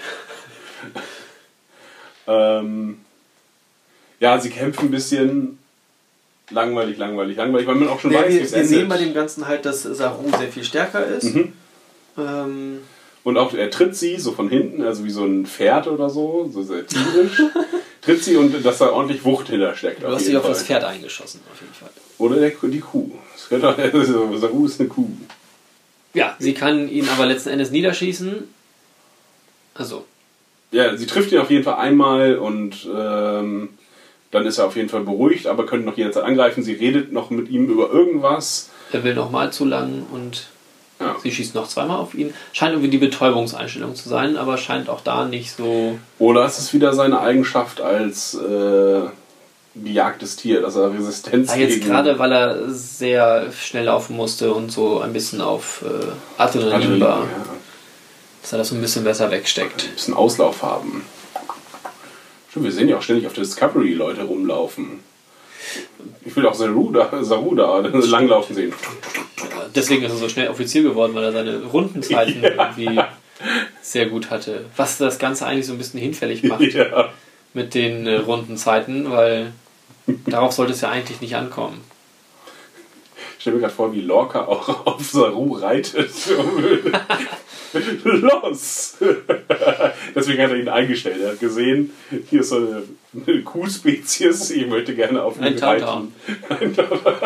ähm, ja, sie kämpfen ein bisschen langweilig, langweilig, langweilig, weil man auch schon ja, weiß, wie wir, es wir sehen endet. bei dem Ganzen halt, dass Saru sehr viel stärker ist. Mhm. Ähm, Und auch er tritt sie so von hinten, also wie so ein Pferd oder so, so sehr tierisch. tritt sie und dass da ordentlich Wucht hintersteckt. du hast dich auf das Pferd eingeschossen, auf jeden Fall. Oder der, die Kuh. Das könnte auch, also Saru ist eine Kuh. Ja, sie kann ihn aber letzten Endes niederschießen. Also, Ja, sie trifft ihn auf jeden Fall einmal und ähm, dann ist er auf jeden Fall beruhigt, aber könnte noch jederzeit angreifen. Sie redet noch mit ihm über irgendwas. er will nochmal zu lang und Ja. sie schießt noch zweimal auf ihn. Scheint irgendwie die Betäubungseinstellung zu sein, aber scheint auch da nicht so... Oder es ist wieder seine Eigenschaft als äh, gejagtes Tier, dass er Resistenz Ja, jetzt gegen gerade, weil er sehr schnell laufen musste und so ein bisschen auf äh, Adrenalin Adrenalin, war, ja, dass er das so ein bisschen besser wegsteckt. ein bisschen Auslauf haben. Stimmt, wir sehen ja auch ständig auf der Discovery Leute rumlaufen. Ich will auch Saru da, Saru da langlaufen sehen. Deswegen ist er so schnell Offizier geworden, weil er seine Rundenzeiten Ja. irgendwie sehr gut hatte. Was das Ganze eigentlich so ein bisschen hinfällig macht Ja. mit den äh, Rundenzeiten, weil darauf sollte es ja eigentlich nicht ankommen. Ich stelle mir gerade vor, wie Lorca auch auf Saru reitet. Los! Deswegen hat er ihn eingestellt. Er hat gesehen, hier ist so eine, eine Kuhspezies, ich möchte gerne auf ihn Ein reiten. Ein Tautan.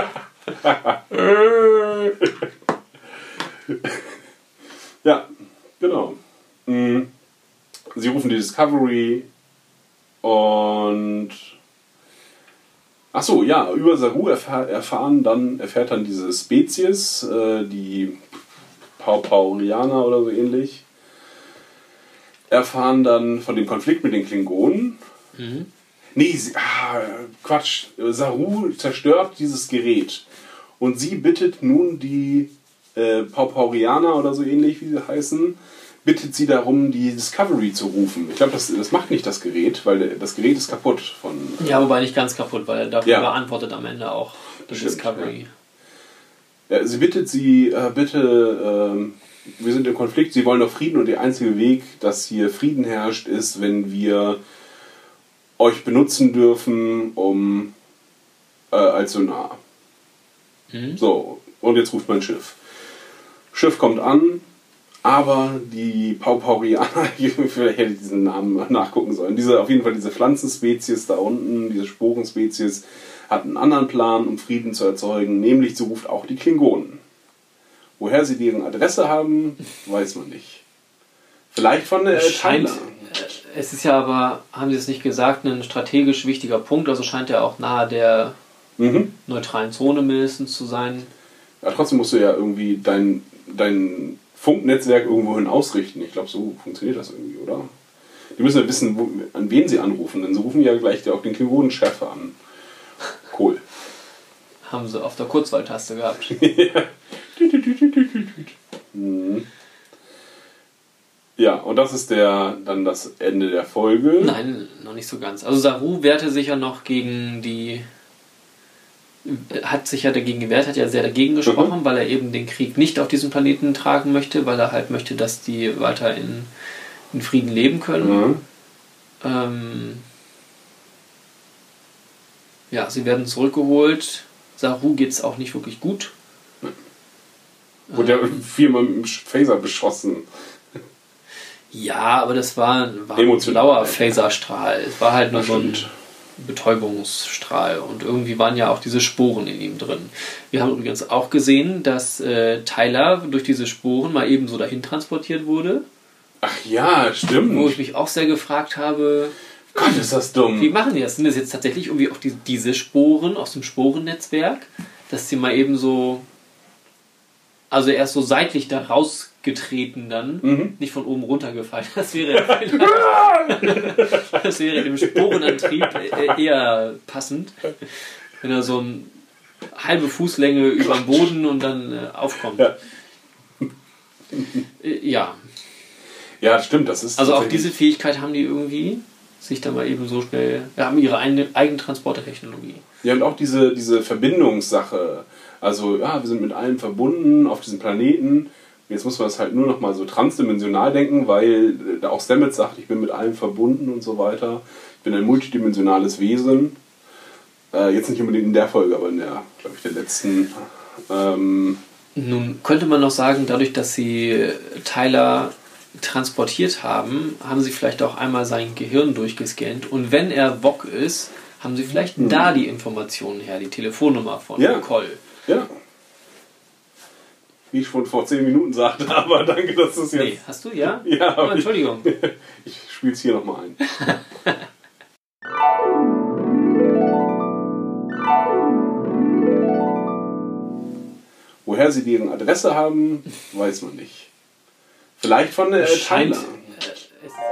Ja, genau. Mhm. Sie rufen die Discovery und ach so, ja, über Saru erfahr, erfahren dann, erfährt dann diese Spezies, äh, die Paupaurianer oder so ähnlich, erfahren dann von dem Konflikt mit den Klingonen. Mhm. Nee, sie, ah, Quatsch. Saru zerstört dieses Gerät. Und sie bittet nun die äh, Paupaurianer oder so ähnlich, wie sie heißen, bittet sie darum, die Discovery zu rufen. Ich glaube, das, das macht nicht das Gerät, weil das Gerät ist kaputt. Von, äh ja, wobei nicht ganz kaputt, weil er dafür ja. beantwortet am Ende auch die Stimmt, Discovery. Ja. Ja, sie bittet sie, äh, bitte, äh, wir sind im Konflikt, sie wollen doch Frieden und der einzige Weg, dass hier Frieden herrscht, ist, wenn wir euch benutzen dürfen, um äh, als Sonar. Mhm. So, und jetzt ruft mein Schiff. Schiff kommt an, aber die Paupaurianer, vielleicht hätte ich diesen Namen nachgucken sollen, diese, auf jeden Fall diese Pflanzenspezies da unten, diese Sporenspezies, hat einen anderen Plan, um Frieden zu erzeugen, nämlich sie ruft auch die Klingonen. Woher sie deren Adresse haben, weiß man nicht. Vielleicht von der Scheint, Tyler. Es ist ja aber, haben Sie es nicht gesagt, ein strategisch wichtiger Punkt, also scheint er auch nahe der mhm. neutralen Zone mindestens zu sein. Ja, trotzdem musst du ja irgendwie dein, dein Funknetzwerk irgendwohin ausrichten. Ich glaube, so funktioniert das irgendwie, oder? Die müssen ja wissen, wo, an wen sie anrufen, denn sie rufen ja gleich auch den Klingonen-Chef an. Cool. Haben sie auf der Kurzwahltaste gehabt. mhm. Ja, und das ist der, dann das Ende der Folge. Nein, noch nicht so ganz. Also Saru wehrte sich ja noch gegen die... hat sich ja dagegen gewehrt, hat ja sehr dagegen gesprochen, mhm. weil er eben den Krieg nicht auf diesem Planeten tragen möchte, weil er halt möchte, dass die weiter in, in Frieden leben können. Mhm. Ähm, ja, sie werden zurückgeholt. Saru geht es auch nicht wirklich gut. Wurde ja viermal mit dem Phaser beschossen. Ja, aber das war, war ein blauer Phaserstrahl. Es war halt nur so ein Betäubungsstrahl und irgendwie waren ja auch diese Sporen in ihm drin. Wir haben übrigens auch gesehen, dass äh, Tyler durch diese Sporen mal eben so dahin transportiert wurde. Ach ja, stimmt. Wo ich mich auch sehr gefragt habe, Gott, ist das dumm. Wie machen die das? Sind das jetzt tatsächlich irgendwie auch die, diese Sporen aus dem Sporennetzwerk, dass sie mal eben so, also erst so seitlich da rausgetreten dann, mhm. nicht von oben runtergefallen. Das wäre das wäre dem Sporenantrieb eher passend, wenn er so eine halbe Fußlänge über den Boden und dann äh, aufkommt. Ja. ja. Ja, stimmt. Das ist also auch diese Fähigkeit haben die irgendwie, sich da mal eben so schnell, ja, haben ihre eigene Eigentransportertechnologie. Ja, und auch diese, diese Verbindungssache. Also, ja, wir sind mit allem verbunden auf diesem Planeten. Jetzt muss man das halt nur noch mal so transdimensional denken, weil da auch Stamets sagt, ich bin mit allem verbunden und so weiter. Ich bin ein multidimensionales Wesen. Äh, jetzt nicht unbedingt in der Folge, aber in der, glaube ich, der letzten. Ähm Nun könnte man noch sagen, dadurch, dass sie Tyler transportiert haben, haben sie vielleicht auch einmal sein Gehirn durchgescannt. Und wenn er Wok ist, haben sie vielleicht mhm. da die Informationen her, die Telefonnummer von ja. Cole. Ja. Wie ich schon vor zehn Minuten sagte, aber danke, dass du es jetzt... Nee, hast du, ja? Ja. Oh, Entschuldigung. Ich, ich spiele es hier nochmal ein. Woher sie deren Adresse haben, weiß man nicht. Vielleicht von der Scheint, Tyler. Äh, es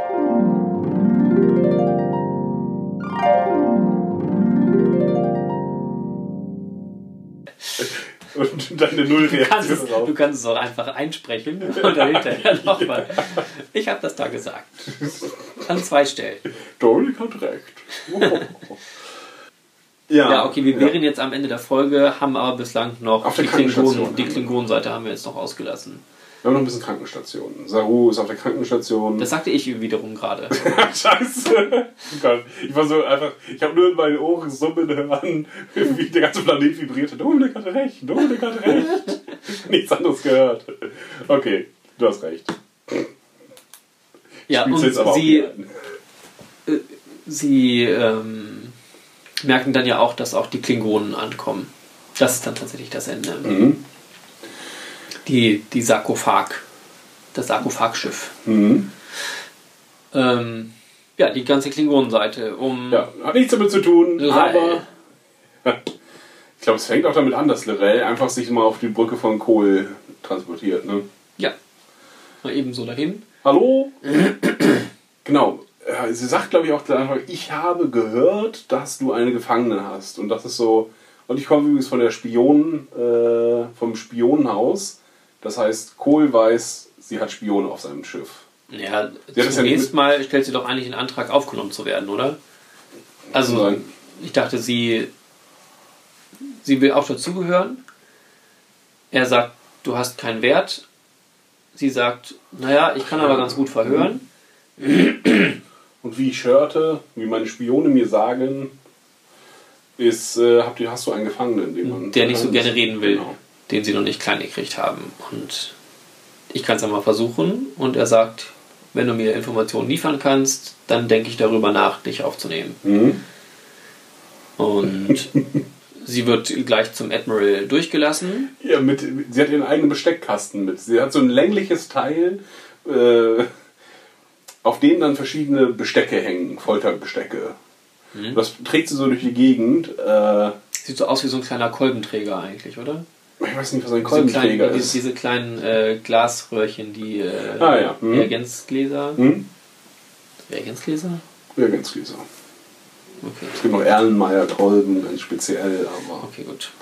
Und deine Nullreaktion drauf. Du kannst es auch einfach einsprechen und dann hinterher nochmal. Ich habe das da gesagt. An zwei Stellen. Dominik hat recht. Oh. Ja, ja, okay, wir ja. wären jetzt am Ende der Folge, haben aber bislang noch auf die Klingonen. Die Klingonenseite haben wir jetzt noch ausgelassen. Wir haben noch ein bisschen Krankenstationen. Saru ist auf der Krankenstation. Das sagte ich wiederum gerade. Scheiße. Ich war so einfach, ich habe nur in meinen Ohren summen hören, wie der ganze Planet vibrierte. Dominik hatte recht, Dominik hatte recht. Nichts anderes gehört. Okay, du hast recht. Ja, und jetzt aber sie, äh, sie ähm, merken dann ja auch, dass auch die Klingonen ankommen. Das ist dann tatsächlich das Ende. Mhm. Die, die Sarkophag, das Sarkophagschiff. Mhm. Ähm, ja, die ganze Klingonenseite. Um ja, hat nichts damit zu tun, Lorel. aber ich glaube, es fängt auch damit an, dass Lorel einfach sich mal auf die Brücke von Kohl transportiert. Ne? Ja, mal eben so dahin. Hallo? Genau. äh, sie sagt, glaube ich, auch einfach, ich habe gehört, dass du eine Gefangene hast. Und das ist so, und ich komme übrigens von der Spion, äh, vom Spionenhaus. Das heißt, Cole weiß, sie hat Spione auf seinem Schiff. Ja, sie hat zunächst ja mal stellt sie doch eigentlich den Antrag, aufgenommen zu werden, oder? Also, Nein. ich dachte, sie, sie will auch dazugehören. Er sagt, du hast keinen Wert. Sie sagt, naja, ich kann aber ganz gut verhören. Und wie ich hörte, wie meine Spione mir sagen, ist, äh, habt ihr, hast du einen Gefangenen, den man... Der nicht so gerne reden will, Genau. den sie noch nicht klein gekriegt haben. Und ich kann es einmal versuchen. Und er sagt, wenn du mir Informationen liefern kannst, dann denke ich darüber nach, dich aufzunehmen. Mhm. Und sie wird gleich zum Admiral durchgelassen. Ja, mit, sie hat ihren eigenen Besteckkasten mit. Sie hat so ein längliches Teil, äh, auf dem dann verschiedene Bestecke hängen, Folterbestecke. Mhm. Das trägt sie so durch die Gegend. Äh, Sieht so aus wie so ein kleiner Kolbenträger eigentlich, oder? ich weiß nicht, was ein Diese kleinen, Kolbenträger diese, ist. diese kleinen äh, Glasröhrchen, die äh, Ah, ja. Mhm. Reagenzgläser. Hm? Reagenzgläser? Ja, ganz so. Okay. Es gibt noch Erlenmeyer-Kolben, ganz speziell, aber... Okay, gut.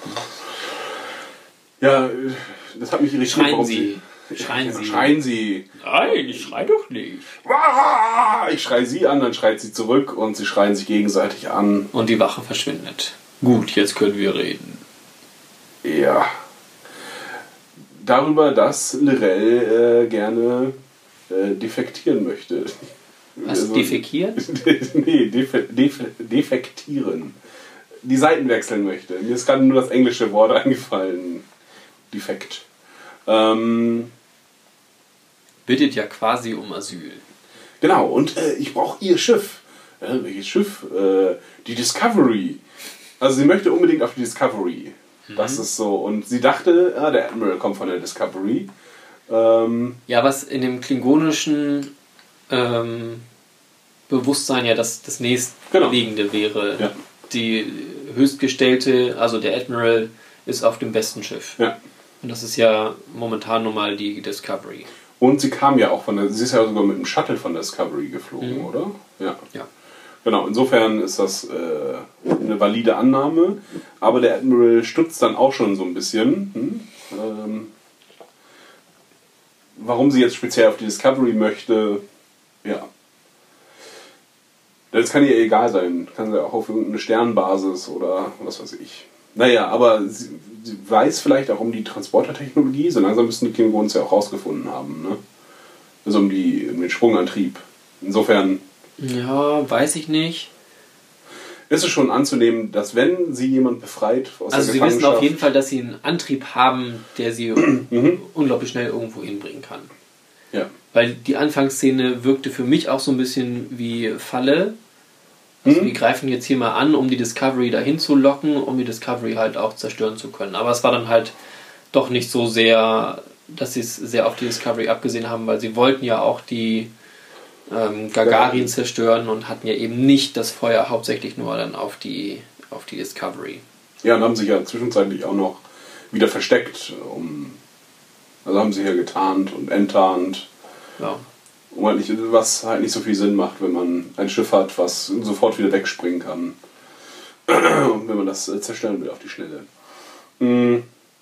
Ja, das hat mich irritiert. Schreien warum Sie. Schreien Ja, Sie. Schreien Sie. Nein, ich schrei doch nicht. Ich schreie sie an, dann schreit sie zurück und sie schreien sich gegenseitig an. Und die Wache verschwindet. Gut, jetzt können wir reden. Ja. Darüber, dass Lirel äh, gerne äh, defektieren möchte. Was, Also- defekieren? nee, defe, defe, defektieren. Die Seiten wechseln möchte. Mir ist gerade nur das englische Wort eingefallen. Defekt. Ähm, Bittet ja quasi um Asyl. genau, und äh, ich brauche ihr Schiff. Äh, welches Schiff? Äh, die Discovery. Also sie möchte unbedingt auf die Discovery. Das ist so. Und sie dachte, ah, der Admiral kommt von der Discovery. Ähm, Ja, was in dem klingonischen ähm, Bewusstsein ja das, das nächstliegende wäre. Ja. Die höchstgestellte, also der Admiral, ist auf dem besten Schiff. ja. Und das ist ja momentan nun mal die Discovery. Und sie kam ja auch von der, sie ist ja sogar mit dem Shuttle von der Discovery geflogen, Mhm. oder? Ja. Ja. Genau, insofern ist das äh, eine valide Annahme. Aber der Admiral stutzt dann auch schon so ein bisschen. Hm? Ähm, warum sie jetzt speziell auf die Discovery möchte, ja. Das kann ihr egal sein. Kann sie auch auf irgendeine Sternbasis oder was weiß ich. Naja, aber sie, sie weiß vielleicht auch um die Transportertechnologie. So langsam müssen die Klingonen es ja auch rausgefunden haben. Ne? Also um, die, um den Sprungantrieb. Insofern Ja, weiß ich nicht. ist es schon anzunehmen, dass wenn sie jemand befreit aus Also der sie wissen Gefangenschaft... auf jeden Fall, dass sie einen Antrieb haben, der sie Mhm. unglaublich schnell irgendwo hinbringen kann. Ja. Weil die Anfangsszene wirkte für mich auch so ein bisschen wie Falle. Also Mhm. wir greifen jetzt hier mal an, um die Discovery dahin zu locken, um die Discovery halt auch zerstören zu können. Aber es war dann halt doch nicht so sehr, dass sie es sehr auf die Discovery abgesehen haben, weil sie wollten ja auch die ähm, Gagarin zerstören und hatten ja eben nicht das Feuer hauptsächlich nur dann auf die, auf die Discovery. Ja, und haben sich ja zwischenzeitlich auch noch wieder versteckt. Um, also haben sie ja getarnt und enttarnt. Ja. Um halt nicht, was halt nicht so viel Sinn macht, wenn man ein Schiff hat, was sofort wieder wegspringen kann. Und wenn man das äh, zerstören will auf die Schnelle. Mhm.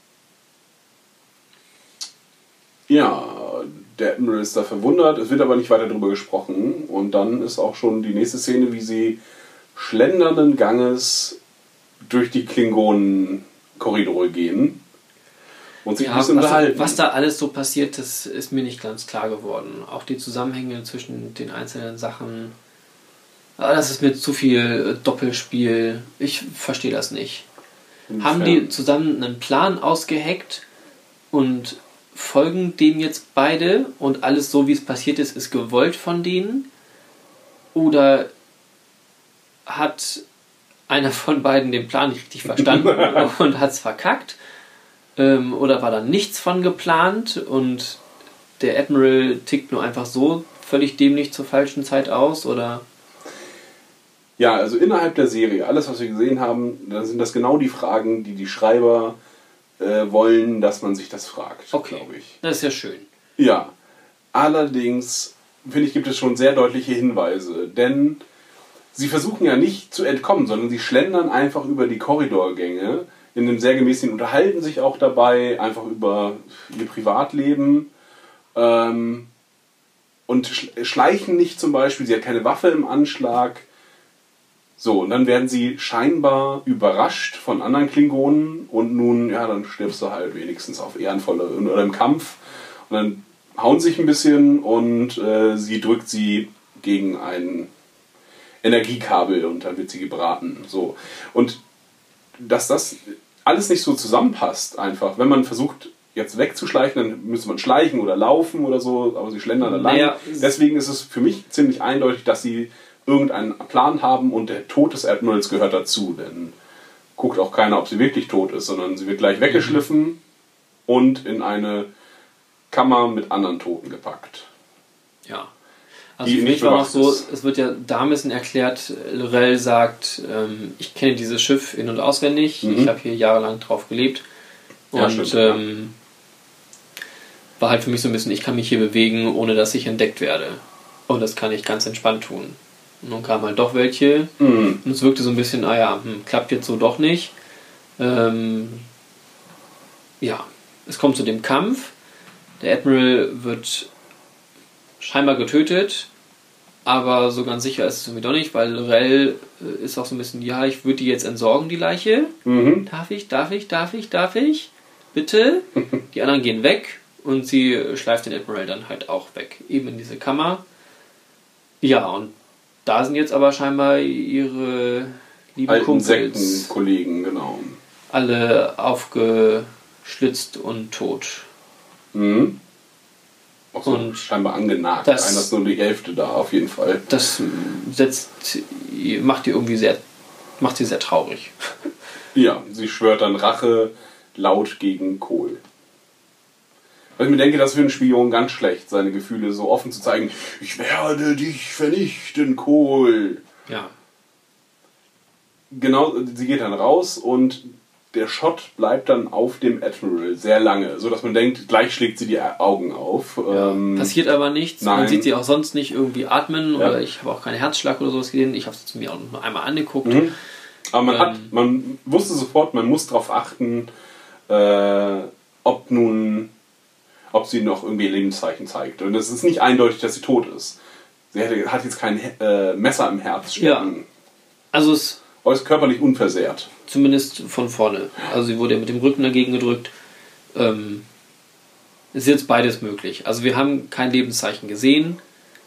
Ja, der Admiral ist da verwundert, es wird aber nicht weiter darüber gesprochen. Und dann ist auch schon die nächste Szene, wie sie schlendernden Ganges durch die Klingonen-Korridore gehen und sich Ja, ein bisschen was, unterhalten. was da alles so passiert, das ist mir nicht ganz klar geworden. Auch die Zusammenhänge zwischen den einzelnen Sachen. Ah, das ist mir zu viel Doppelspiel. Ich verstehe das nicht. Haben die zusammen einen Plan ausgeheckt und folgen dem jetzt beide und alles so, wie es passiert ist, ist gewollt von denen? Oder hat einer von beiden den Plan nicht richtig verstanden und hat es verkackt? Ähm, oder war da nichts von geplant und der Admiral tickt nur einfach so völlig dämlich zur falschen Zeit aus? Oder? Ja, also innerhalb der Serie, alles was wir gesehen haben, dann sind das genau die Fragen, die die Schreiber äh, wollen, dass man sich das fragt, Okay, glaube ich. das ist ja schön. Ja, allerdings finde ich, gibt es schon sehr deutliche Hinweise. Denn sie versuchen ja nicht zu entkommen, sondern sie schlendern einfach über die Korridorgänge in einem sehr gemäßigten, unterhalten sich auch dabei, einfach über ihr Privatleben ähm, und schleichen nicht zum Beispiel, sie hat keine Waffe im Anschlag. So, und dann werden sie scheinbar überrascht von anderen Klingonen und nun, ja, dann stirbst du halt wenigstens auf ehrenvolle oder im Kampf. Und dann hauen sich ein bisschen und äh, sie drückt sie gegen ein Energiekabel und dann wird sie gebraten. So. Und dass das alles nicht so zusammenpasst, einfach, wenn man versucht, jetzt wegzuschleichen, dann müsste man schleichen oder laufen oder so, aber sie schlendern da lang. Naja, Deswegen ist es für mich ziemlich eindeutig, dass sie irgendeinen Plan haben und der Tod des Admirals gehört dazu, denn guckt auch keiner, ob sie wirklich tot ist, sondern sie wird gleich weggeschliffen mhm. und in eine Kammer mit anderen Toten gepackt. Ja. Also für mich war noch so, es wird ja da ein bisschen erklärt, Lorel sagt, ähm, ich kenne dieses Schiff in- und auswendig, mhm. ich habe hier jahrelang drauf gelebt und ja, stimmt, ähm, ja. war halt für mich so ein bisschen, ich kann mich hier bewegen, ohne dass ich entdeckt werde. Und das kann ich ganz entspannt tun. Und dann kamen halt doch welche. Mhm. Und es wirkte so ein bisschen, ah ja, hm, klappt jetzt so doch nicht. Ähm, ja, es kommt zu dem Kampf. Der Admiral wird scheinbar getötet, aber so ganz sicher ist es irgendwie doch nicht, weil Lorel ist auch so ein bisschen, ja, ich würde die jetzt entsorgen, die Leiche. Mhm. Darf ich, darf ich, darf ich, darf ich? Bitte? Die anderen gehen weg und sie schleift den Admiral dann halt auch weg. Eben in diese Kammer. Ja, und da sind jetzt aber scheinbar ihre lieben alten Kumpels, Sektenkollegen, genau, alle aufgeschlitzt und tot. Mhm. Auch so und scheinbar angenagt. Das, Einer ist nur die Hälfte da, auf jeden Fall. Das setzt, macht die irgendwie sehr, macht sie sehr traurig. Ja, sie schwört dann Rache laut gegen Cole. Weil ich mir denke, das ist für einen Spion ganz schlecht, seine Gefühle so offen zu zeigen. Ich werde dich vernichten, Cole. Ja. Genau, sie geht dann raus und der Shot bleibt dann auf dem Admiral sehr lange, sodass man denkt, gleich schlägt sie die Augen auf. Ja, ähm, passiert aber nichts. Nein. Man sieht sie auch sonst nicht irgendwie atmen ja. oder ich habe auch keinen Herzschlag oder sowas gesehen. Ich habe es mir auch nur einmal angeguckt. Mhm. Aber man, ähm, hat, man wusste sofort, man muss darauf achten, äh, ob nun, ob sie noch irgendwie Lebenszeichen zeigt. Und es ist nicht eindeutig, dass sie tot ist. Sie hat, hat jetzt kein äh, Messer im Herz stecken. Ja. Also es aber ist körperlich unversehrt. Zumindest von vorne. Also sie wurde ja mit dem Rücken dagegen gedrückt. Ähm, ist jetzt beides möglich. Also wir haben kein Lebenszeichen gesehen.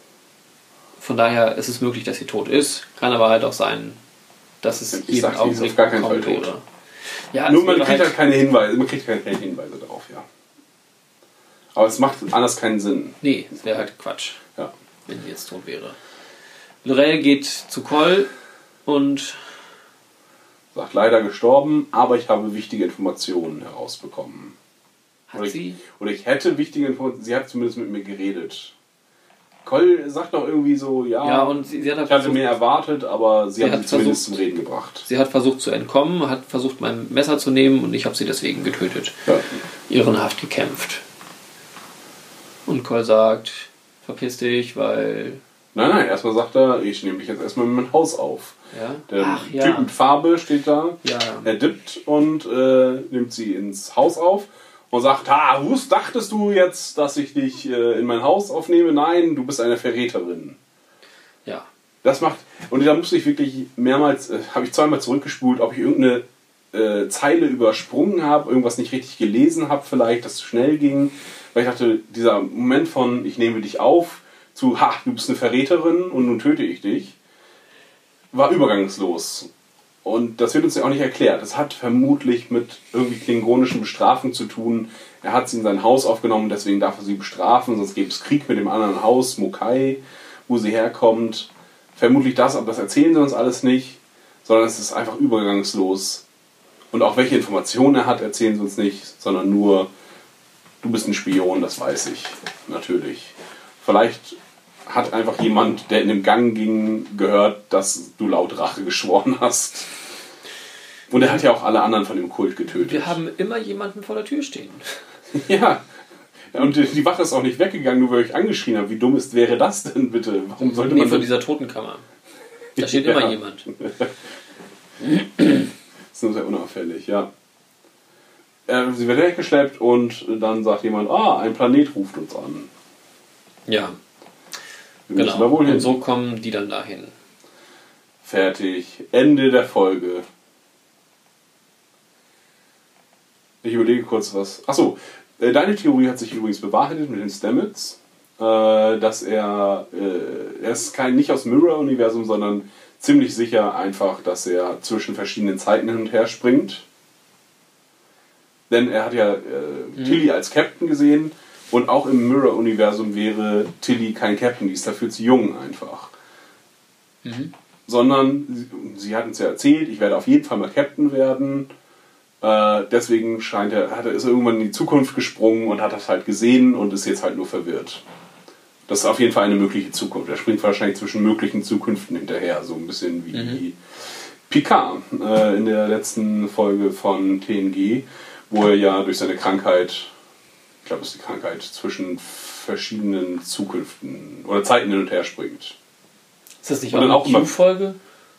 Von daher ist es möglich, dass sie tot ist. Kann aber halt auch sein, dass es ich jeden sag, Augenblick ist auf gar keinen Fall tot. wäre. Ja, nur man kriegt halt, halt keine Hinweise, man kriegt keine Hinweise darauf, ja. Aber es macht anders keinen Sinn. Nee, es wäre halt Quatsch, ja. wenn sie jetzt tot wäre. Lorel geht zu Cole und sagt, leider gestorben, aber ich habe wichtige Informationen herausbekommen. Hat oder sie? Ich, oder ich hätte wichtige Informationen, sie hat zumindest mit mir geredet. Cole sagt doch irgendwie so, ja, ja und sie, sie hat halt ich hatte versucht, mehr erwartet, aber sie, sie hat sie zumindest versucht, zum Reden gebracht. Sie hat versucht zu entkommen, hat versucht mein Messer zu nehmen und ich habe sie deswegen getötet. Ja. Ehrenhaft gekämpft. Und Cole sagt, verpiss dich, weil... Nein, nein, erstmal sagt er, ich nehme dich jetzt erstmal in mein Haus auf. Ja? Der Ach, Typ ja. mit Farbe steht da, ja. er dippt und äh, nimmt sie ins Haus auf und sagt, ha, wusst, dachtest du jetzt, dass ich dich äh, in mein Haus aufnehme? Nein, du bist eine Verräterin. Ja. Das macht, und da musste ich wirklich mehrmals, äh, habe ich zweimal zurückgespult, ob ich irgendeine äh, Zeile übersprungen habe, irgendwas nicht richtig gelesen habe vielleicht, das zu schnell ging. Weil ich dachte, dieser Moment von, ich nehme dich auf, zu, ha, du bist eine Verräterin und nun töte ich dich, war übergangslos. Und das wird uns ja auch nicht erklärt. Das hat vermutlich mit irgendwie klingonischen Bestrafungen zu tun. Er hat sie in sein Haus aufgenommen, deswegen darf er sie bestrafen, sonst gäbe es Krieg mit dem anderen Haus, Mokai, wo sie herkommt. Vermutlich das, aber das erzählen sie uns alles nicht, sondern es ist einfach übergangslos. Und auch welche Informationen er hat, erzählen sie uns nicht, sondern nur, du bist ein Spion, das weiß ich, natürlich. Vielleicht hat einfach jemand, der in den Gang ging, gehört, dass du laut Rache geschworen hast. Und er hat ja auch alle anderen von dem Kult getötet. Wir haben immer jemanden vor der Tür stehen. Ja, Ja, und die Wache ist auch nicht weggegangen, nur weil ich angeschrien habe. Wie dumm ist, wäre das denn bitte? Warum sollte Nee, man von das- dieser Totenkammer. Da steht Ja. immer jemand. Das ist nur sehr unauffällig, ja. Äh, sie wird weggeschleppt und dann sagt jemand, ah, ein Planet ruft uns an. Ja, Wir müssen genau. da wohl hin. Und so kommen die dann dahin. Fertig. Ende der Folge. Ich überlege kurz was. Achso, äh, deine Theorie hat sich übrigens bewahrheitet mit den Stamets, äh, dass er, äh, er ist kein, nicht aus dem Mirror-Universum, sondern ziemlich sicher einfach, dass er zwischen verschiedenen Zeiten hin und her springt. Denn er hat ja äh, Mhm. Tilly als Captain gesehen und auch im Mirror-Universum wäre Tilly kein Captain, die ist dafür zu jung einfach. Mhm. Sondern sie, sie hat uns ja erzählt, ich werde auf jeden Fall mal Captain werden. Äh, deswegen scheint er, hat er, ist er irgendwann in die Zukunft gesprungen und hat das halt gesehen und ist jetzt halt nur verwirrt. Das ist auf jeden Fall eine mögliche Zukunft. Er springt wahrscheinlich zwischen möglichen Zukünften hinterher, so ein bisschen wie Mhm. Picard äh, in der letzten Folge von T N G, wo er ja durch seine Krankheit, ich glaube, es ist die Krankheit, zwischen verschiedenen Zukünften oder Zeiten hin und her springt. Ist das nicht Und dann auch auch eine immer- Q-Folge?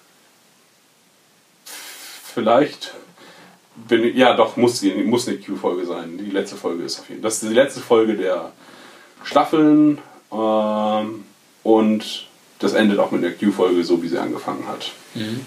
Vielleicht. Bin ich, ja, doch, muss, die- muss eine Q-Folge sein. Die letzte Folge ist auf jeden Fall. Das ist die letzte Folge der Staffeln ähm, und das endet auch mit der Q-Folge, so wie sie angefangen hat. Mhm.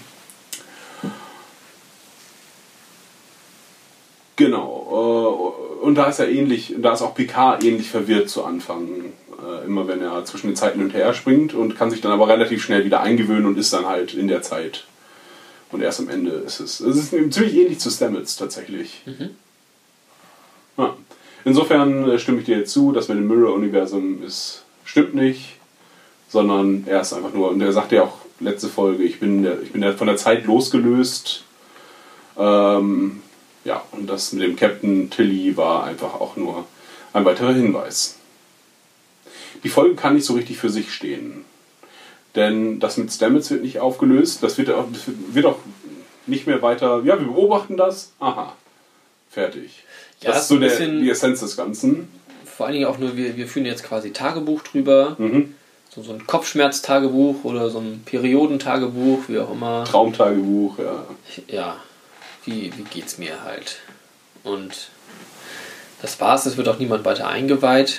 Genau. Äh, und da ist er ähnlich, da ist auch Picard ähnlich verwirrt zu Anfang. Äh, immer wenn er zwischen den Zeiten hin und her springt und kann sich dann aber relativ schnell wieder eingewöhnen und ist dann halt in der Zeit. Und erst am Ende ist es. Es ist ziemlich ähnlich zu Stamets tatsächlich. Mhm. Ja. Insofern äh, stimme ich dir jetzt zu, dass mit dem Mirror-Universum ist, stimmt nicht, sondern er ist einfach nur, und er sagte ja auch letzte Folge, ich bin, der, ich bin der, von der Zeit losgelöst. Ähm, ja, und das mit dem Captain Tilly war einfach auch nur ein weiterer Hinweis. Die Folge kann nicht so richtig für sich stehen. Denn das mit Stamets wird nicht aufgelöst, das wird auch, das wird auch nicht mehr weiter, ja, wir beobachten das, aha, fertig. Ja, das ist ist so ein der, bisschen- die Essenz des Ganzen. Vor allen Dingen auch nur, wir, wir führen jetzt quasi Tagebuch drüber. Mhm. So, so ein Kopfschmerztagebuch oder so ein Periodentagebuch, wie auch immer. Traumtagebuch, ja. Ja, wie, wie geht's mir halt. Und das war's, es wird auch niemand weiter eingeweiht.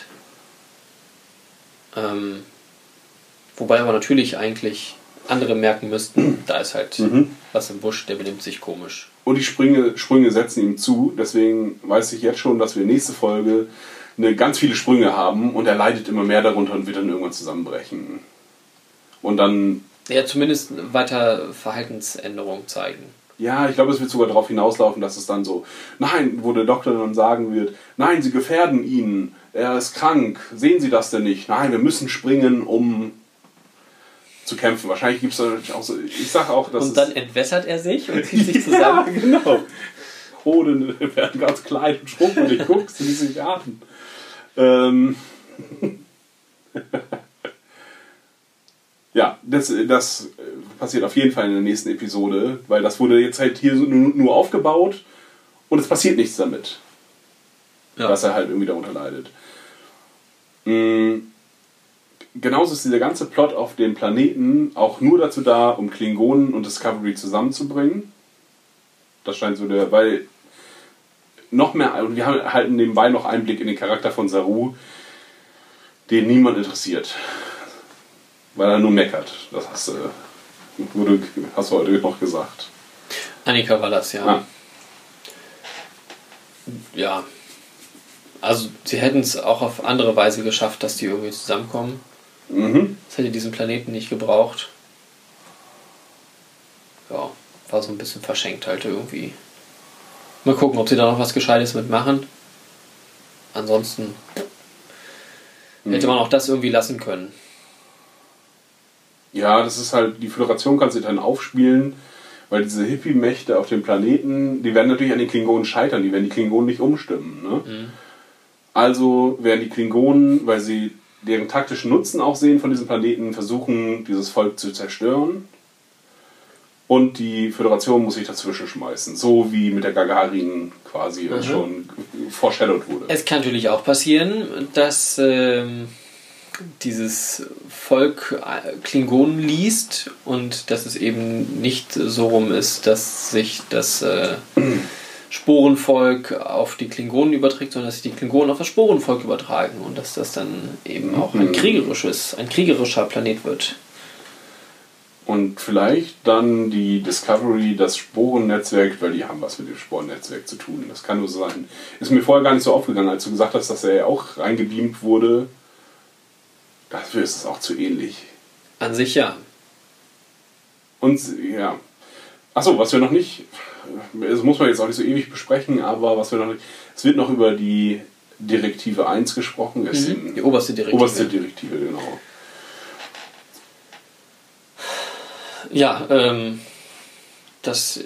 Ähm, wobei aber natürlich eigentlich andere merken müssten, da ist halt Mhm. was im Busch, der benimmt sich komisch. Und die Sprünge, Sprünge setzen ihm zu, deswegen weiß ich jetzt schon, dass wir nächste Folge eine ganz viele Sprünge haben und er leidet immer mehr darunter und wird dann irgendwann zusammenbrechen. Und dann, Ja, zumindest weiter Verhaltensänderungen zeigen. ja, ich glaube, es wird sogar darauf hinauslaufen, dass es dann so, nein, wo der Doktor dann sagen wird, nein, Sie gefährden ihn, er ist krank, sehen Sie das denn nicht? Nein, wir müssen springen, um zu kämpfen. Wahrscheinlich gibt es auch so, ich sage auch, dass Und dann es... entwässert er sich und zieht sich zusammen. Ja, genau. Hoden werden ganz klein und schrumpelig, guckst du, wie sie sich atmen. Ähm... Ja, das, das passiert auf jeden Fall in der nächsten Episode, weil das wurde jetzt halt hier so nur, nur aufgebaut und es passiert nichts damit, Ja. dass er halt irgendwie darunter leidet. Mhm. Genauso ist dieser ganze Plot auf dem Planeten auch nur dazu da, um Klingonen und Discovery zusammenzubringen. Das scheint so der, weil noch mehr, und wir halten nebenbei noch Einblick in den Charakter von Saru, den niemand interessiert. Weil er nur meckert. Das hast, äh, wurde, hast du heute noch gesagt. Annika war das, ja. Ah. Ja. Also, sie hätten es auch auf andere Weise geschafft, dass die irgendwie zusammenkommen. Mhm. Das hätte diesen Planeten nicht gebraucht. Ja, war so ein bisschen verschenkt halt irgendwie. Mal gucken, ob sie da noch was Gescheites mitmachen. Ansonsten hätte man auch das irgendwie lassen können. Ja, das ist halt, die Föderation kann sich dann aufspielen, weil diese Hippie-Mächte auf dem Planeten, die werden natürlich an den Klingonen scheitern, die werden die Klingonen nicht umstimmen. Ne? Mhm. Also werden die Klingonen, weil sie deren taktischen Nutzen auch sehen von diesem Planeten, versuchen, dieses Volk zu zerstören. und die Föderation muss sich dazwischen schmeißen. So wie mit der Gagarin quasi Mhm. schon foreshadowed wurde. Es kann natürlich auch passieren, dass ähm, dieses Volk Klingonen liest und dass es eben nicht so rum ist, dass sich das äh, Sporenvolk auf die Klingonen überträgt, sondern dass sich die Klingonen auf das Sporenvolk übertragen und dass das dann eben auch ein kriegerisches, ein kriegerischer Planet wird. Und vielleicht dann die Discovery, das Sporennetzwerk, weil die haben was mit dem Sporennetzwerk zu tun. Das kann nur sein. Ist mir vorher gar nicht so aufgegangen, als du gesagt hast, dass er ja auch reingebeamt wurde. Dafür ist es auch zu ähnlich. An sich ja. Und ja. Achso, was wir noch nicht, das muss man jetzt auch nicht so ewig besprechen, aber was wir noch nicht, es wird noch über die Direktive eins gesprochen. Mhm. Die oberste Direktive. Oberste Direktive, genau. Ja, ähm, dass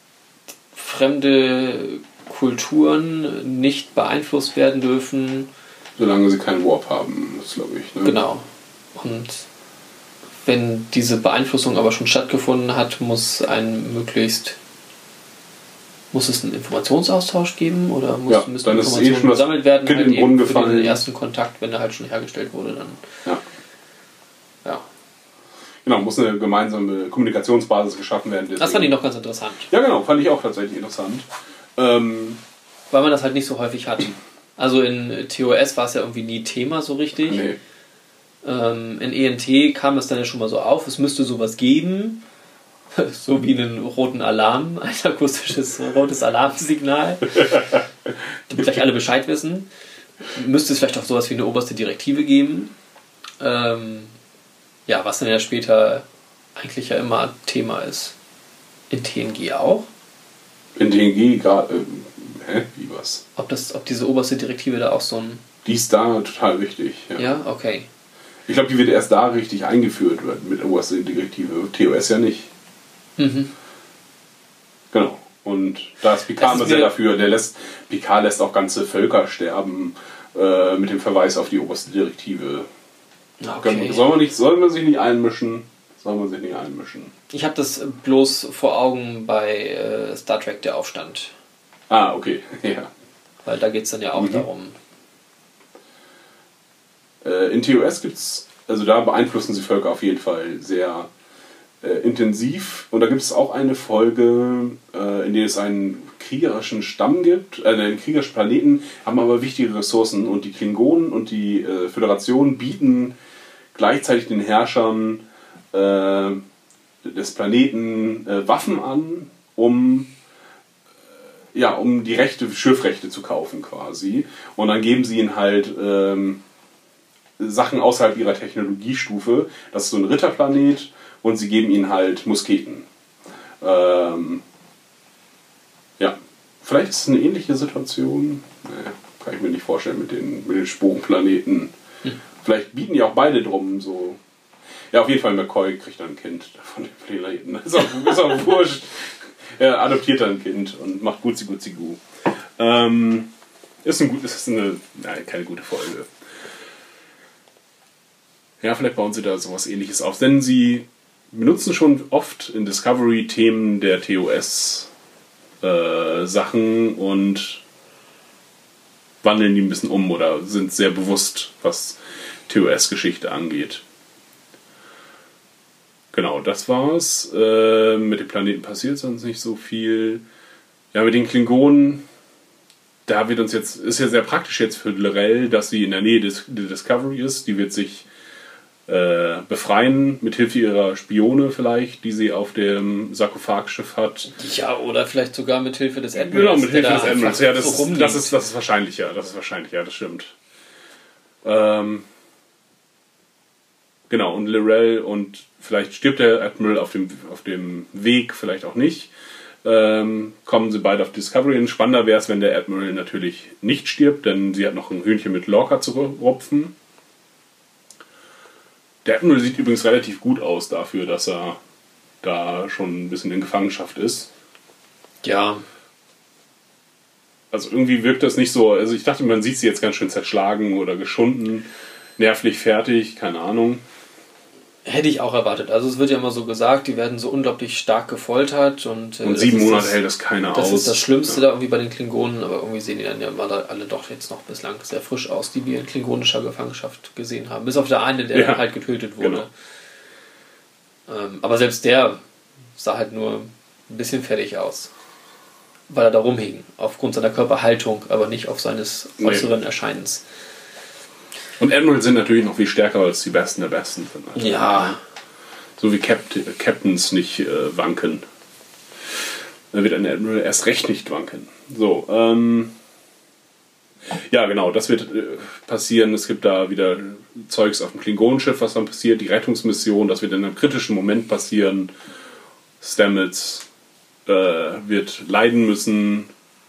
fremde Kulturen nicht beeinflusst werden dürfen. Solange sie keinen Warp haben, das glaube ich. Ne? Genau. Und wenn diese Beeinflussung aber schon stattgefunden hat, muss ein möglichst muss es einen Informationsaustausch geben oder muss, ja, müssen dann ist Informationen eh schon gesammelt werden, kind halt in den Brunnen eben für gefallen. den ersten Kontakt, wenn der halt schon hergestellt wurde, dann Ja. ja. Genau, muss eine gemeinsame Kommunikationsbasis geschaffen werden. Das fand ich noch ganz interessant. Ja, genau, fand ich auch tatsächlich interessant. Ähm, Weil man das halt nicht so häufig hat. Also in T O S war es ja irgendwie nie Thema so richtig. nee. Ähm, in E N T kam das dann ja schon mal so auf, es müsste sowas geben, so wie einen roten Alarm, ein akustisches rotes Alarmsignal, damit gleich alle Bescheid wissen. Müsste es vielleicht auch sowas wie eine oberste Direktive geben. Ähm, ja, was dann ja später eigentlich ja immer Thema ist. In T N G auch. In T N G gerade. Äh, hä? Wie was? Ob, das, ob diese oberste Direktive da auch so ein... Die ist da total wichtig. Ja. Ja, okay. Ich glaube, die wird erst da richtig eingeführt mit oberster Direktive. T O S ja nicht. Mhm. Genau. Und da ist Picard Das ist sehr mir- dafür. Der lässt, Picard lässt auch ganze Völker sterben äh, mit dem Verweis auf die oberste Direktive. okay. Soll man, nicht, soll man sich nicht einmischen? Soll man sich nicht einmischen? Ich habe das bloß vor Augen bei äh, Star Trek Der Aufstand. Ah, okay. Ja. Weil da geht es dann ja auch Mhm. darum. Äh, in T O S gibt es, also da beeinflussen sie Völker auf jeden Fall sehr äh, intensiv. Und da gibt es auch eine Folge, äh, in der es einen kriegerischen Stamm gibt, äh, einen kriegerischen Planeten, haben aber wichtige Ressourcen. Und die Klingonen und die äh, Föderation bieten gleichzeitig den Herrschern äh, des Planeten äh, Waffen an, um ja, um die Rechte, Schiffrechte zu kaufen quasi. Und dann geben sie ihnen halt ähm, Sachen außerhalb ihrer Technologiestufe. Das ist so ein Ritterplanet und sie geben ihnen halt Musketen. Ähm, ja, vielleicht ist es eine ähnliche Situation. Nee, kann ich mir nicht vorstellen mit den, mit den Sporenplaneten. Hm. Vielleicht bieten die auch beide drum so. Ja, auf jeden Fall McCoy kriegt dann ein Kind von den Planeten. Ist auch, ist auch wurscht. Er adoptiert dann ein Kind und macht Gutzi Gutzi Gu. Ähm, ist, ein gut, ist eine, nein, keine gute Folge. Ja, vielleicht bauen sie da sowas Ähnliches auf. Denn sie benutzen schon oft in Discovery Themen der T O S äh, Sachen und wandeln die ein bisschen um oder sind sehr bewusst, was T O S-Geschichte angeht. Genau, das war's. Äh, mit dem Planeten passiert sonst nicht so viel. Ja, mit den Klingonen, da wird uns jetzt, ist ja sehr praktisch jetzt für L'Rell, dass sie in der Nähe des, der Discovery ist. Die wird sich äh, befreien, mit Hilfe ihrer Spione vielleicht, die sie auf dem Sarkophagschiff hat. Ja, oder vielleicht sogar mit Hilfe des Admirals. Genau, mit der Hilfe da des Admirals. einfach Ja, das, so ist, das, ist, das ist wahrscheinlich, ja. Das ist wahrscheinlich, ja, das stimmt. Ähm, genau, und L'Rell und vielleicht stirbt der Admiral auf dem, auf dem Weg, vielleicht auch nicht. Ähm, kommen sie beide auf Discovery. Und spannender wäre es, wenn der Admiral natürlich nicht stirbt, denn sie hat noch ein Hühnchen mit Lorca zu rupfen. Der Admiral sieht übrigens relativ gut aus dafür, dass er da schon ein bisschen in Gefangenschaft ist. Ja, Also irgendwie wirkt das nicht so, also ich dachte, man sieht sie jetzt ganz schön zerschlagen oder geschunden, nervlich fertig, keine Ahnung. Hätte ich auch erwartet. Also es wird ja immer so gesagt, die werden so unglaublich stark gefoltert. Und, äh, und sieben Monate das, hält das keiner das aus. Das ist das Schlimmste ja. da irgendwie bei den Klingonen, aber irgendwie sehen die dann ja mal alle doch jetzt noch bislang sehr frisch aus, die wir in klingonischer Gefangenschaft gesehen haben. Bis auf der eine, der ja, halt getötet wurde. Genau. Ähm, aber selbst der sah halt nur ein bisschen fertig aus. Weil er da rumhing, aufgrund seiner Körperhaltung, aber nicht auf seines äußeren nee. Erscheinens. Und Admiral sind natürlich noch viel stärker als die Besten der Besten sind. Also ja. So wie Capt- Captains nicht äh, wanken. Da wird ein Admiral erst recht nicht wanken. So, ähm. Ja, genau, das wird äh, passieren. Es gibt da wieder Zeugs auf dem Klingonenschiff, was dann passiert. Die Rettungsmission, das wird in einem kritischen Moment passieren. Stamets äh, wird leiden müssen.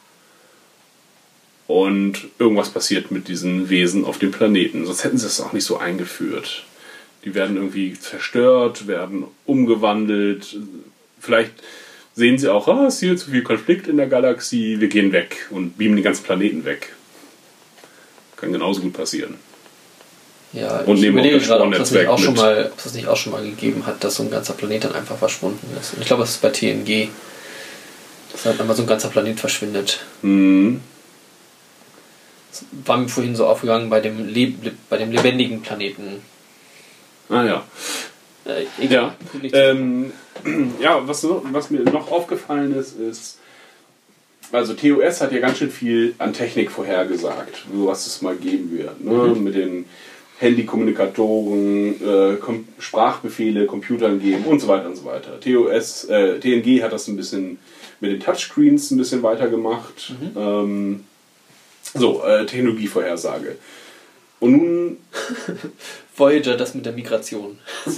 Und irgendwas passiert mit diesen Wesen auf dem Planeten. Sonst hätten sie es auch nicht so eingeführt. Die werden irgendwie zerstört, werden umgewandelt. Vielleicht sehen sie auch, ah, es ist hier zu viel Konflikt in der Galaxie, wir gehen weg und beamen den ganzen Planeten weg. Kann genauso gut passieren. Ja, und ich überlege gerade, ob das, nicht auch mit. schon mal, ob das nicht auch schon mal gegeben hat, dass so ein ganzer Planet dann einfach verschwunden ist. Und ich glaube, das ist bei T N G. Dass halt einmal so ein ganzer Planet verschwindet. Mhm. Das war mir vorhin so aufgegangen bei dem, Leb- bei dem lebendigen Planeten. Ah ja. Äh, egal. Ja, ähm, ja was, so, was mir noch aufgefallen ist, ist, also T O S hat ja ganz schön viel an Technik vorhergesagt, was es mal geben wird. Ne? Mhm. Mit den Handykommunikatoren, äh, Kom- Sprachbefehle, Computern geben und so weiter und so weiter. T O S, äh, T N G hat das ein bisschen mit den Touchscreens ein bisschen weitergemacht. Mhm. Ähm, so, äh, Technologievorhersage. Und nun... Voyager, das mit der Migration.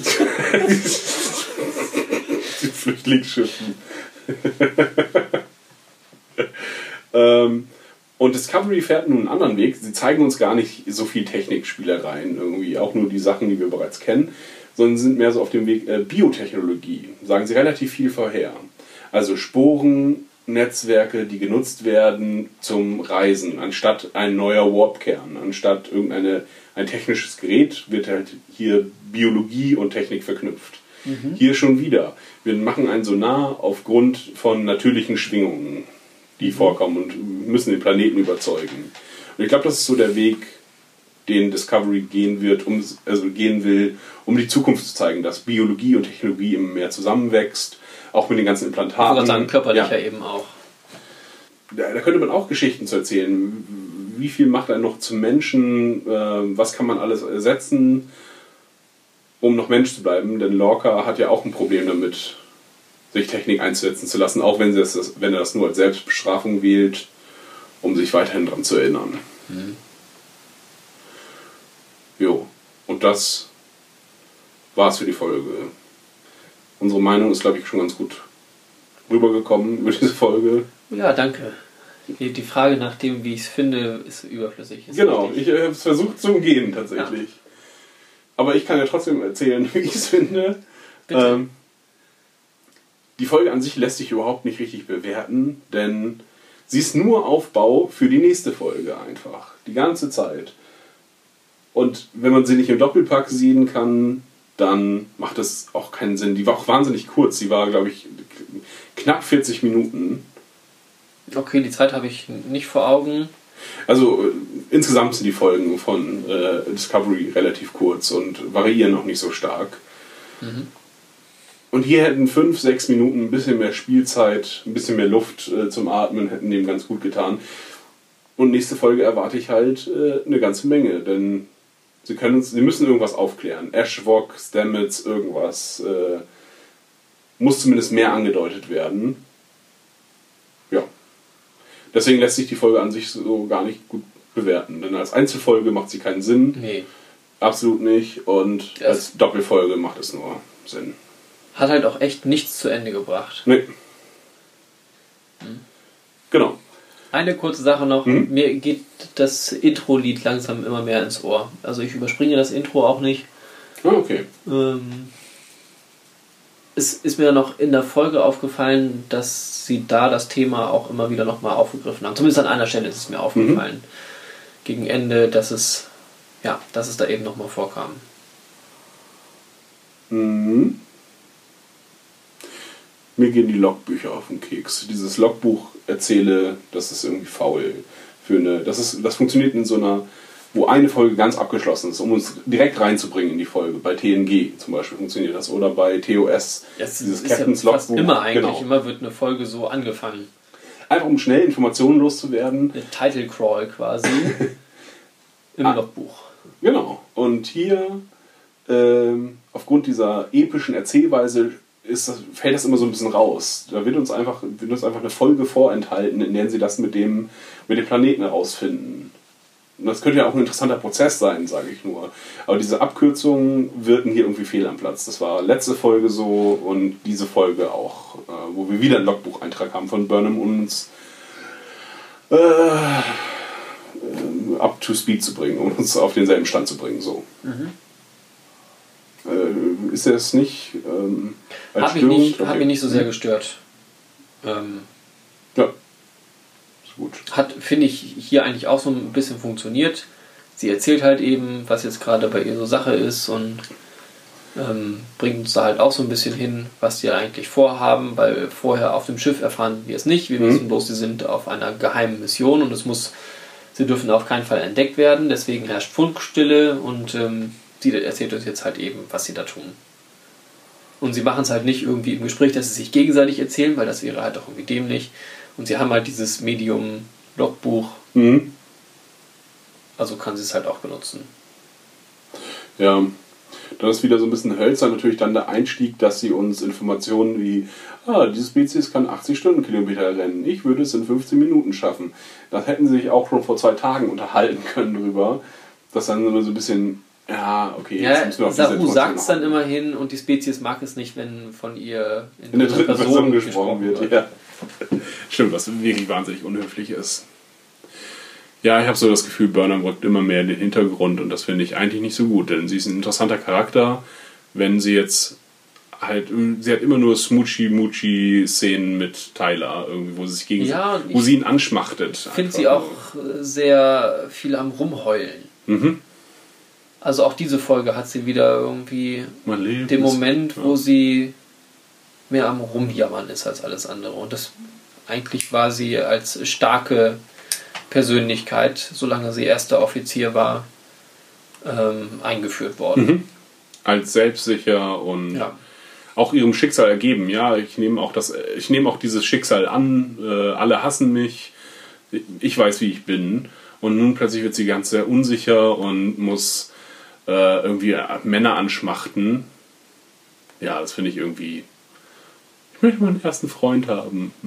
Die Flüchtlingsschiffen. ähm, und Discovery fährt nun einen anderen Weg. Sie zeigen uns gar nicht so viel Technikspielereien irgendwie, auch nur die Sachen, die wir bereits kennen, sondern sind mehr so auf dem Weg äh, Biotechnologie. Sagen sie relativ viel vorher. Also Sporen, Netzwerke, die genutzt werden zum Reisen, anstatt ein neuer Warpkern, anstatt irgendeine ein technisches Gerät, wird halt hier Biologie und Technik verknüpft. Mhm. Hier schon wieder. Wir machen ein Sonar aufgrund von natürlichen Schwingungen, die mhm. vorkommen und müssen den Planeten überzeugen. Und ich glaube, das ist so der Weg, den Discovery gehen wird, um, also gehen will, um die Zukunft zu zeigen, dass Biologie und Technologie immer mehr zusammenwächst. Auch mit den ganzen Implantaten. Ich sagen, körperlicher ja. eben auch. Da, da könnte man auch Geschichten zu erzählen. Wie viel macht er noch zum Menschen? Äh, was kann man alles ersetzen, um noch Mensch zu bleiben? Denn Lorca hat ja auch ein Problem damit, sich Technik einzusetzen zu lassen, auch wenn, sie das, wenn er das nur als Selbstbestrafung wählt, um sich weiterhin daran zu erinnern. Mhm. Jo, und das war's für die Folge. Unsere Meinung ist, glaube ich, schon ganz gut rübergekommen über diese Folge. Ja, danke. Die, die Frage nach dem, wie ich es finde, ist überflüssig. Ist genau, richtig. ich habe es versucht zu umgehen tatsächlich. Ja. Aber ich kann ja trotzdem erzählen, wie ich es finde. Ähm, die Folge an sich lässt sich überhaupt nicht richtig bewerten, denn sie ist nur Aufbau für die nächste Folge einfach. Die ganze Zeit. Und wenn man sie nicht im Doppelpack sehen kann, dann macht das auch keinen Sinn. Die war auch wahnsinnig kurz. Sie war, glaube ich, knapp vierzig Minuten. Okay, die Zeit habe ich nicht vor Augen. Also äh, insgesamt sind die Folgen von äh, Discovery relativ kurz und variieren auch nicht so stark. Mhm. Und hier hätten fünf, sechs Minuten ein bisschen mehr Spielzeit, ein bisschen mehr Luft äh, zum Atmen, hätten dem ganz gut getan. Und nächste Folge erwarte ich halt äh, eine ganze Menge, denn sie können uns, sie müssen irgendwas aufklären. Ashwok, Stamets, irgendwas. Äh, muss zumindest mehr angedeutet werden. Ja. Deswegen lässt sich die Folge an sich so gar nicht gut bewerten. Denn als Einzelfolge macht sie keinen Sinn. Nee. Absolut nicht. Und das als Doppelfolge macht es nur Sinn. Hat halt auch echt nichts zu Ende gebracht. Nee. Hm. Genau. Eine kurze Sache noch. Hm? Mir geht das Intro-Lied langsam immer mehr ins Ohr. Also ich überspringe das Intro auch nicht. Ah, okay. Ähm, es ist mir noch in der Folge aufgefallen, dass sie da das Thema auch immer wieder nochmal aufgegriffen haben. Zumindest an einer Stelle ist es mir aufgefallen. Mhm. Gegen Ende, dass es, ja, dass es da eben nochmal vorkam. Mhm. Mir gehen die Logbücher auf den Keks. Dieses Logbuch erzähle, das ist irgendwie faul. Für eine, das, ist, das funktioniert in so einer, wo eine Folge ganz abgeschlossen ist, um uns direkt reinzubringen in die Folge. Bei T N G zum Beispiel funktioniert das. Oder bei T O S, Das dieses ist Captain's ja fast Logbuch. immer eigentlich. Genau. Immer wird eine Folge so angefangen. Einfach um schnell Informationen loszuwerden. Eine Title Crawl quasi. Im Ah. Logbuch. Genau. Und hier, ähm, aufgrund dieser epischen Erzählweise, ist das, fällt das immer so ein bisschen raus. Da wird uns einfach, wird uns einfach eine Folge vorenthalten, in der sie das mit dem, mit dem Planeten herausfinden. Und das könnte ja auch ein interessanter Prozess sein, sage ich nur. Aber diese Abkürzungen wirken hier irgendwie fehl am Platz. Das war letzte Folge so und diese Folge auch, äh, wo wir wieder einen Logbucheintrag haben von Burnham, um uns äh, up to speed zu bringen, um uns auf denselben Stand zu bringen. So. Mhm. Äh, ist das nicht ähm, als Hat mich störend? nicht, Okay. hat mich nicht so sehr gestört. Ähm, Ja, ist gut. hat, finde ich, hier eigentlich auch so ein bisschen funktioniert. Sie erzählt halt eben, was jetzt gerade bei ihr so Sache ist und ähm, bringt uns da halt auch so ein bisschen hin, was die eigentlich vorhaben, weil vorher auf dem Schiff erfahren wir es nicht. Wir Mhm. wissen bloß, sie sind auf einer geheimen Mission und es muss, sie dürfen auf keinen Fall entdeckt werden, deswegen herrscht Funkstille und ähm, sie erzählt uns jetzt halt eben, was sie da tun. Und sie machen es halt nicht irgendwie im Gespräch, dass sie sich gegenseitig erzählen, weil das wäre halt auch irgendwie dämlich. Und sie haben halt dieses Medium-Logbuch, Mhm. also kann sie es halt auch benutzen. Ja, dann ist wieder so ein bisschen hölzern natürlich dann der Einstieg, dass sie uns Informationen wie, ah, diese Spezies kann achtzig Stundenkilometer rennen, ich würde es in fünfzehn Minuten schaffen. Das hätten sie sich auch schon vor zwei Tagen unterhalten können drüber. Das dann immer so ein bisschen, ja, okay, jetzt Ja, müssen wir auf diese Saru Information sagt es dann haben. immerhin und die Spezies mag es nicht, wenn von ihr In der dritten Person gesprochen wird. Ja. Stimmt, was wirklich wahnsinnig unhöflich ist. Ja, ich habe so das Gefühl, Burnham rückt immer mehr in den Hintergrund und das finde ich eigentlich nicht so gut, denn sie ist ein interessanter Charakter, wenn sie jetzt halt, sie hat immer nur Smoochy-Moochie-Szenen mit Tyler, irgendwie, wo sie sich gegen, Ja, wo ich sie ihn anschmachtet. finde einfach sie nur. auch sehr viel am Rumheulen. Mhm. Also auch diese Folge hat sie wieder irgendwie Man lebt den es. Moment, wo Ja. sie mehr am Rumjammern ist als alles andere. Und das eigentlich war sie als starke Persönlichkeit, solange sie erster Offizier war, ähm, eingeführt worden. Mhm. Als selbstsicher und Ja. auch ihrem Schicksal ergeben. Ja, ich nehme auch das, ich nehme auch dieses Schicksal an. Äh, alle hassen mich. Ich weiß, wie ich bin. Und nun plötzlich wird sie ganz sehr unsicher und muss äh, irgendwie Männer anschmachten. Ja, das finde ich irgendwie. Ich möchte meinen ersten Freund haben. Äh.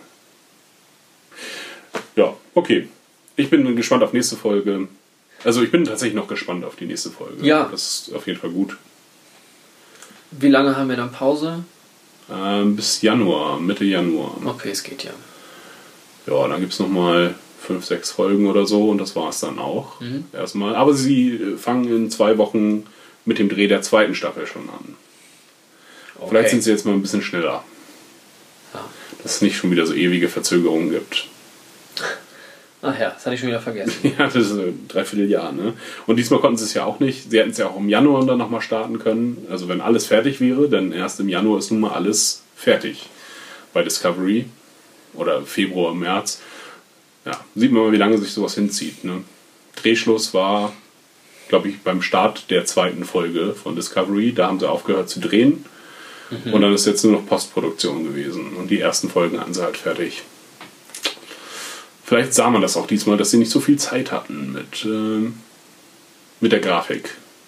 Ja, okay. Ich bin gespannt auf nächste Folge. Also ich bin tatsächlich noch gespannt auf die nächste Folge. Ja. Das ist auf jeden Fall gut. Wie lange haben wir dann Pause? Ähm, bis Januar, Mitte Januar. Okay, es geht ja. Ja, dann gibt es nochmal fünf, sechs Folgen oder so und das war es dann auch. Mhm. Erstmal. Aber sie fangen in zwei Wochen mit dem Dreh der zweiten Staffel schon an. Okay. Vielleicht sind sie jetzt mal ein bisschen schneller. Ja. Dass es nicht schon wieder so ewige Verzögerungen gibt. Ach ja, das hatte ich schon wieder vergessen. Ja, das ist ein Dreivierteljahr, ne? Und diesmal konnten sie es ja auch nicht. Sie hätten es ja auch im Januar dann nochmal starten können. Also wenn alles fertig wäre, denn erst im Januar ist nun mal alles fertig bei Discovery. Oder Februar, März. Ja, sieht man mal, wie lange sich sowas hinzieht, ne? Drehschluss war, glaube ich, beim Start der zweiten Folge von Discovery. Da haben sie aufgehört zu drehen. Mhm. Und dann ist jetzt nur noch Postproduktion gewesen. Und die ersten Folgen hatten sie halt fertig. Vielleicht sah man das auch diesmal, dass sie nicht so viel Zeit hatten mit, äh, mit der Grafik.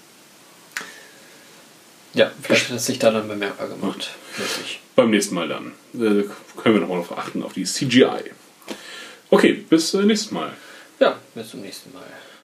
Ja, vielleicht hat es sich da dann bemerkbar gemacht. Wirklich. Beim nächsten Mal dann. Äh, können wir noch mal darauf achten, auf die C G I. Okay, bis äh, nächstes Mal. Ja, bis zum nächsten Mal.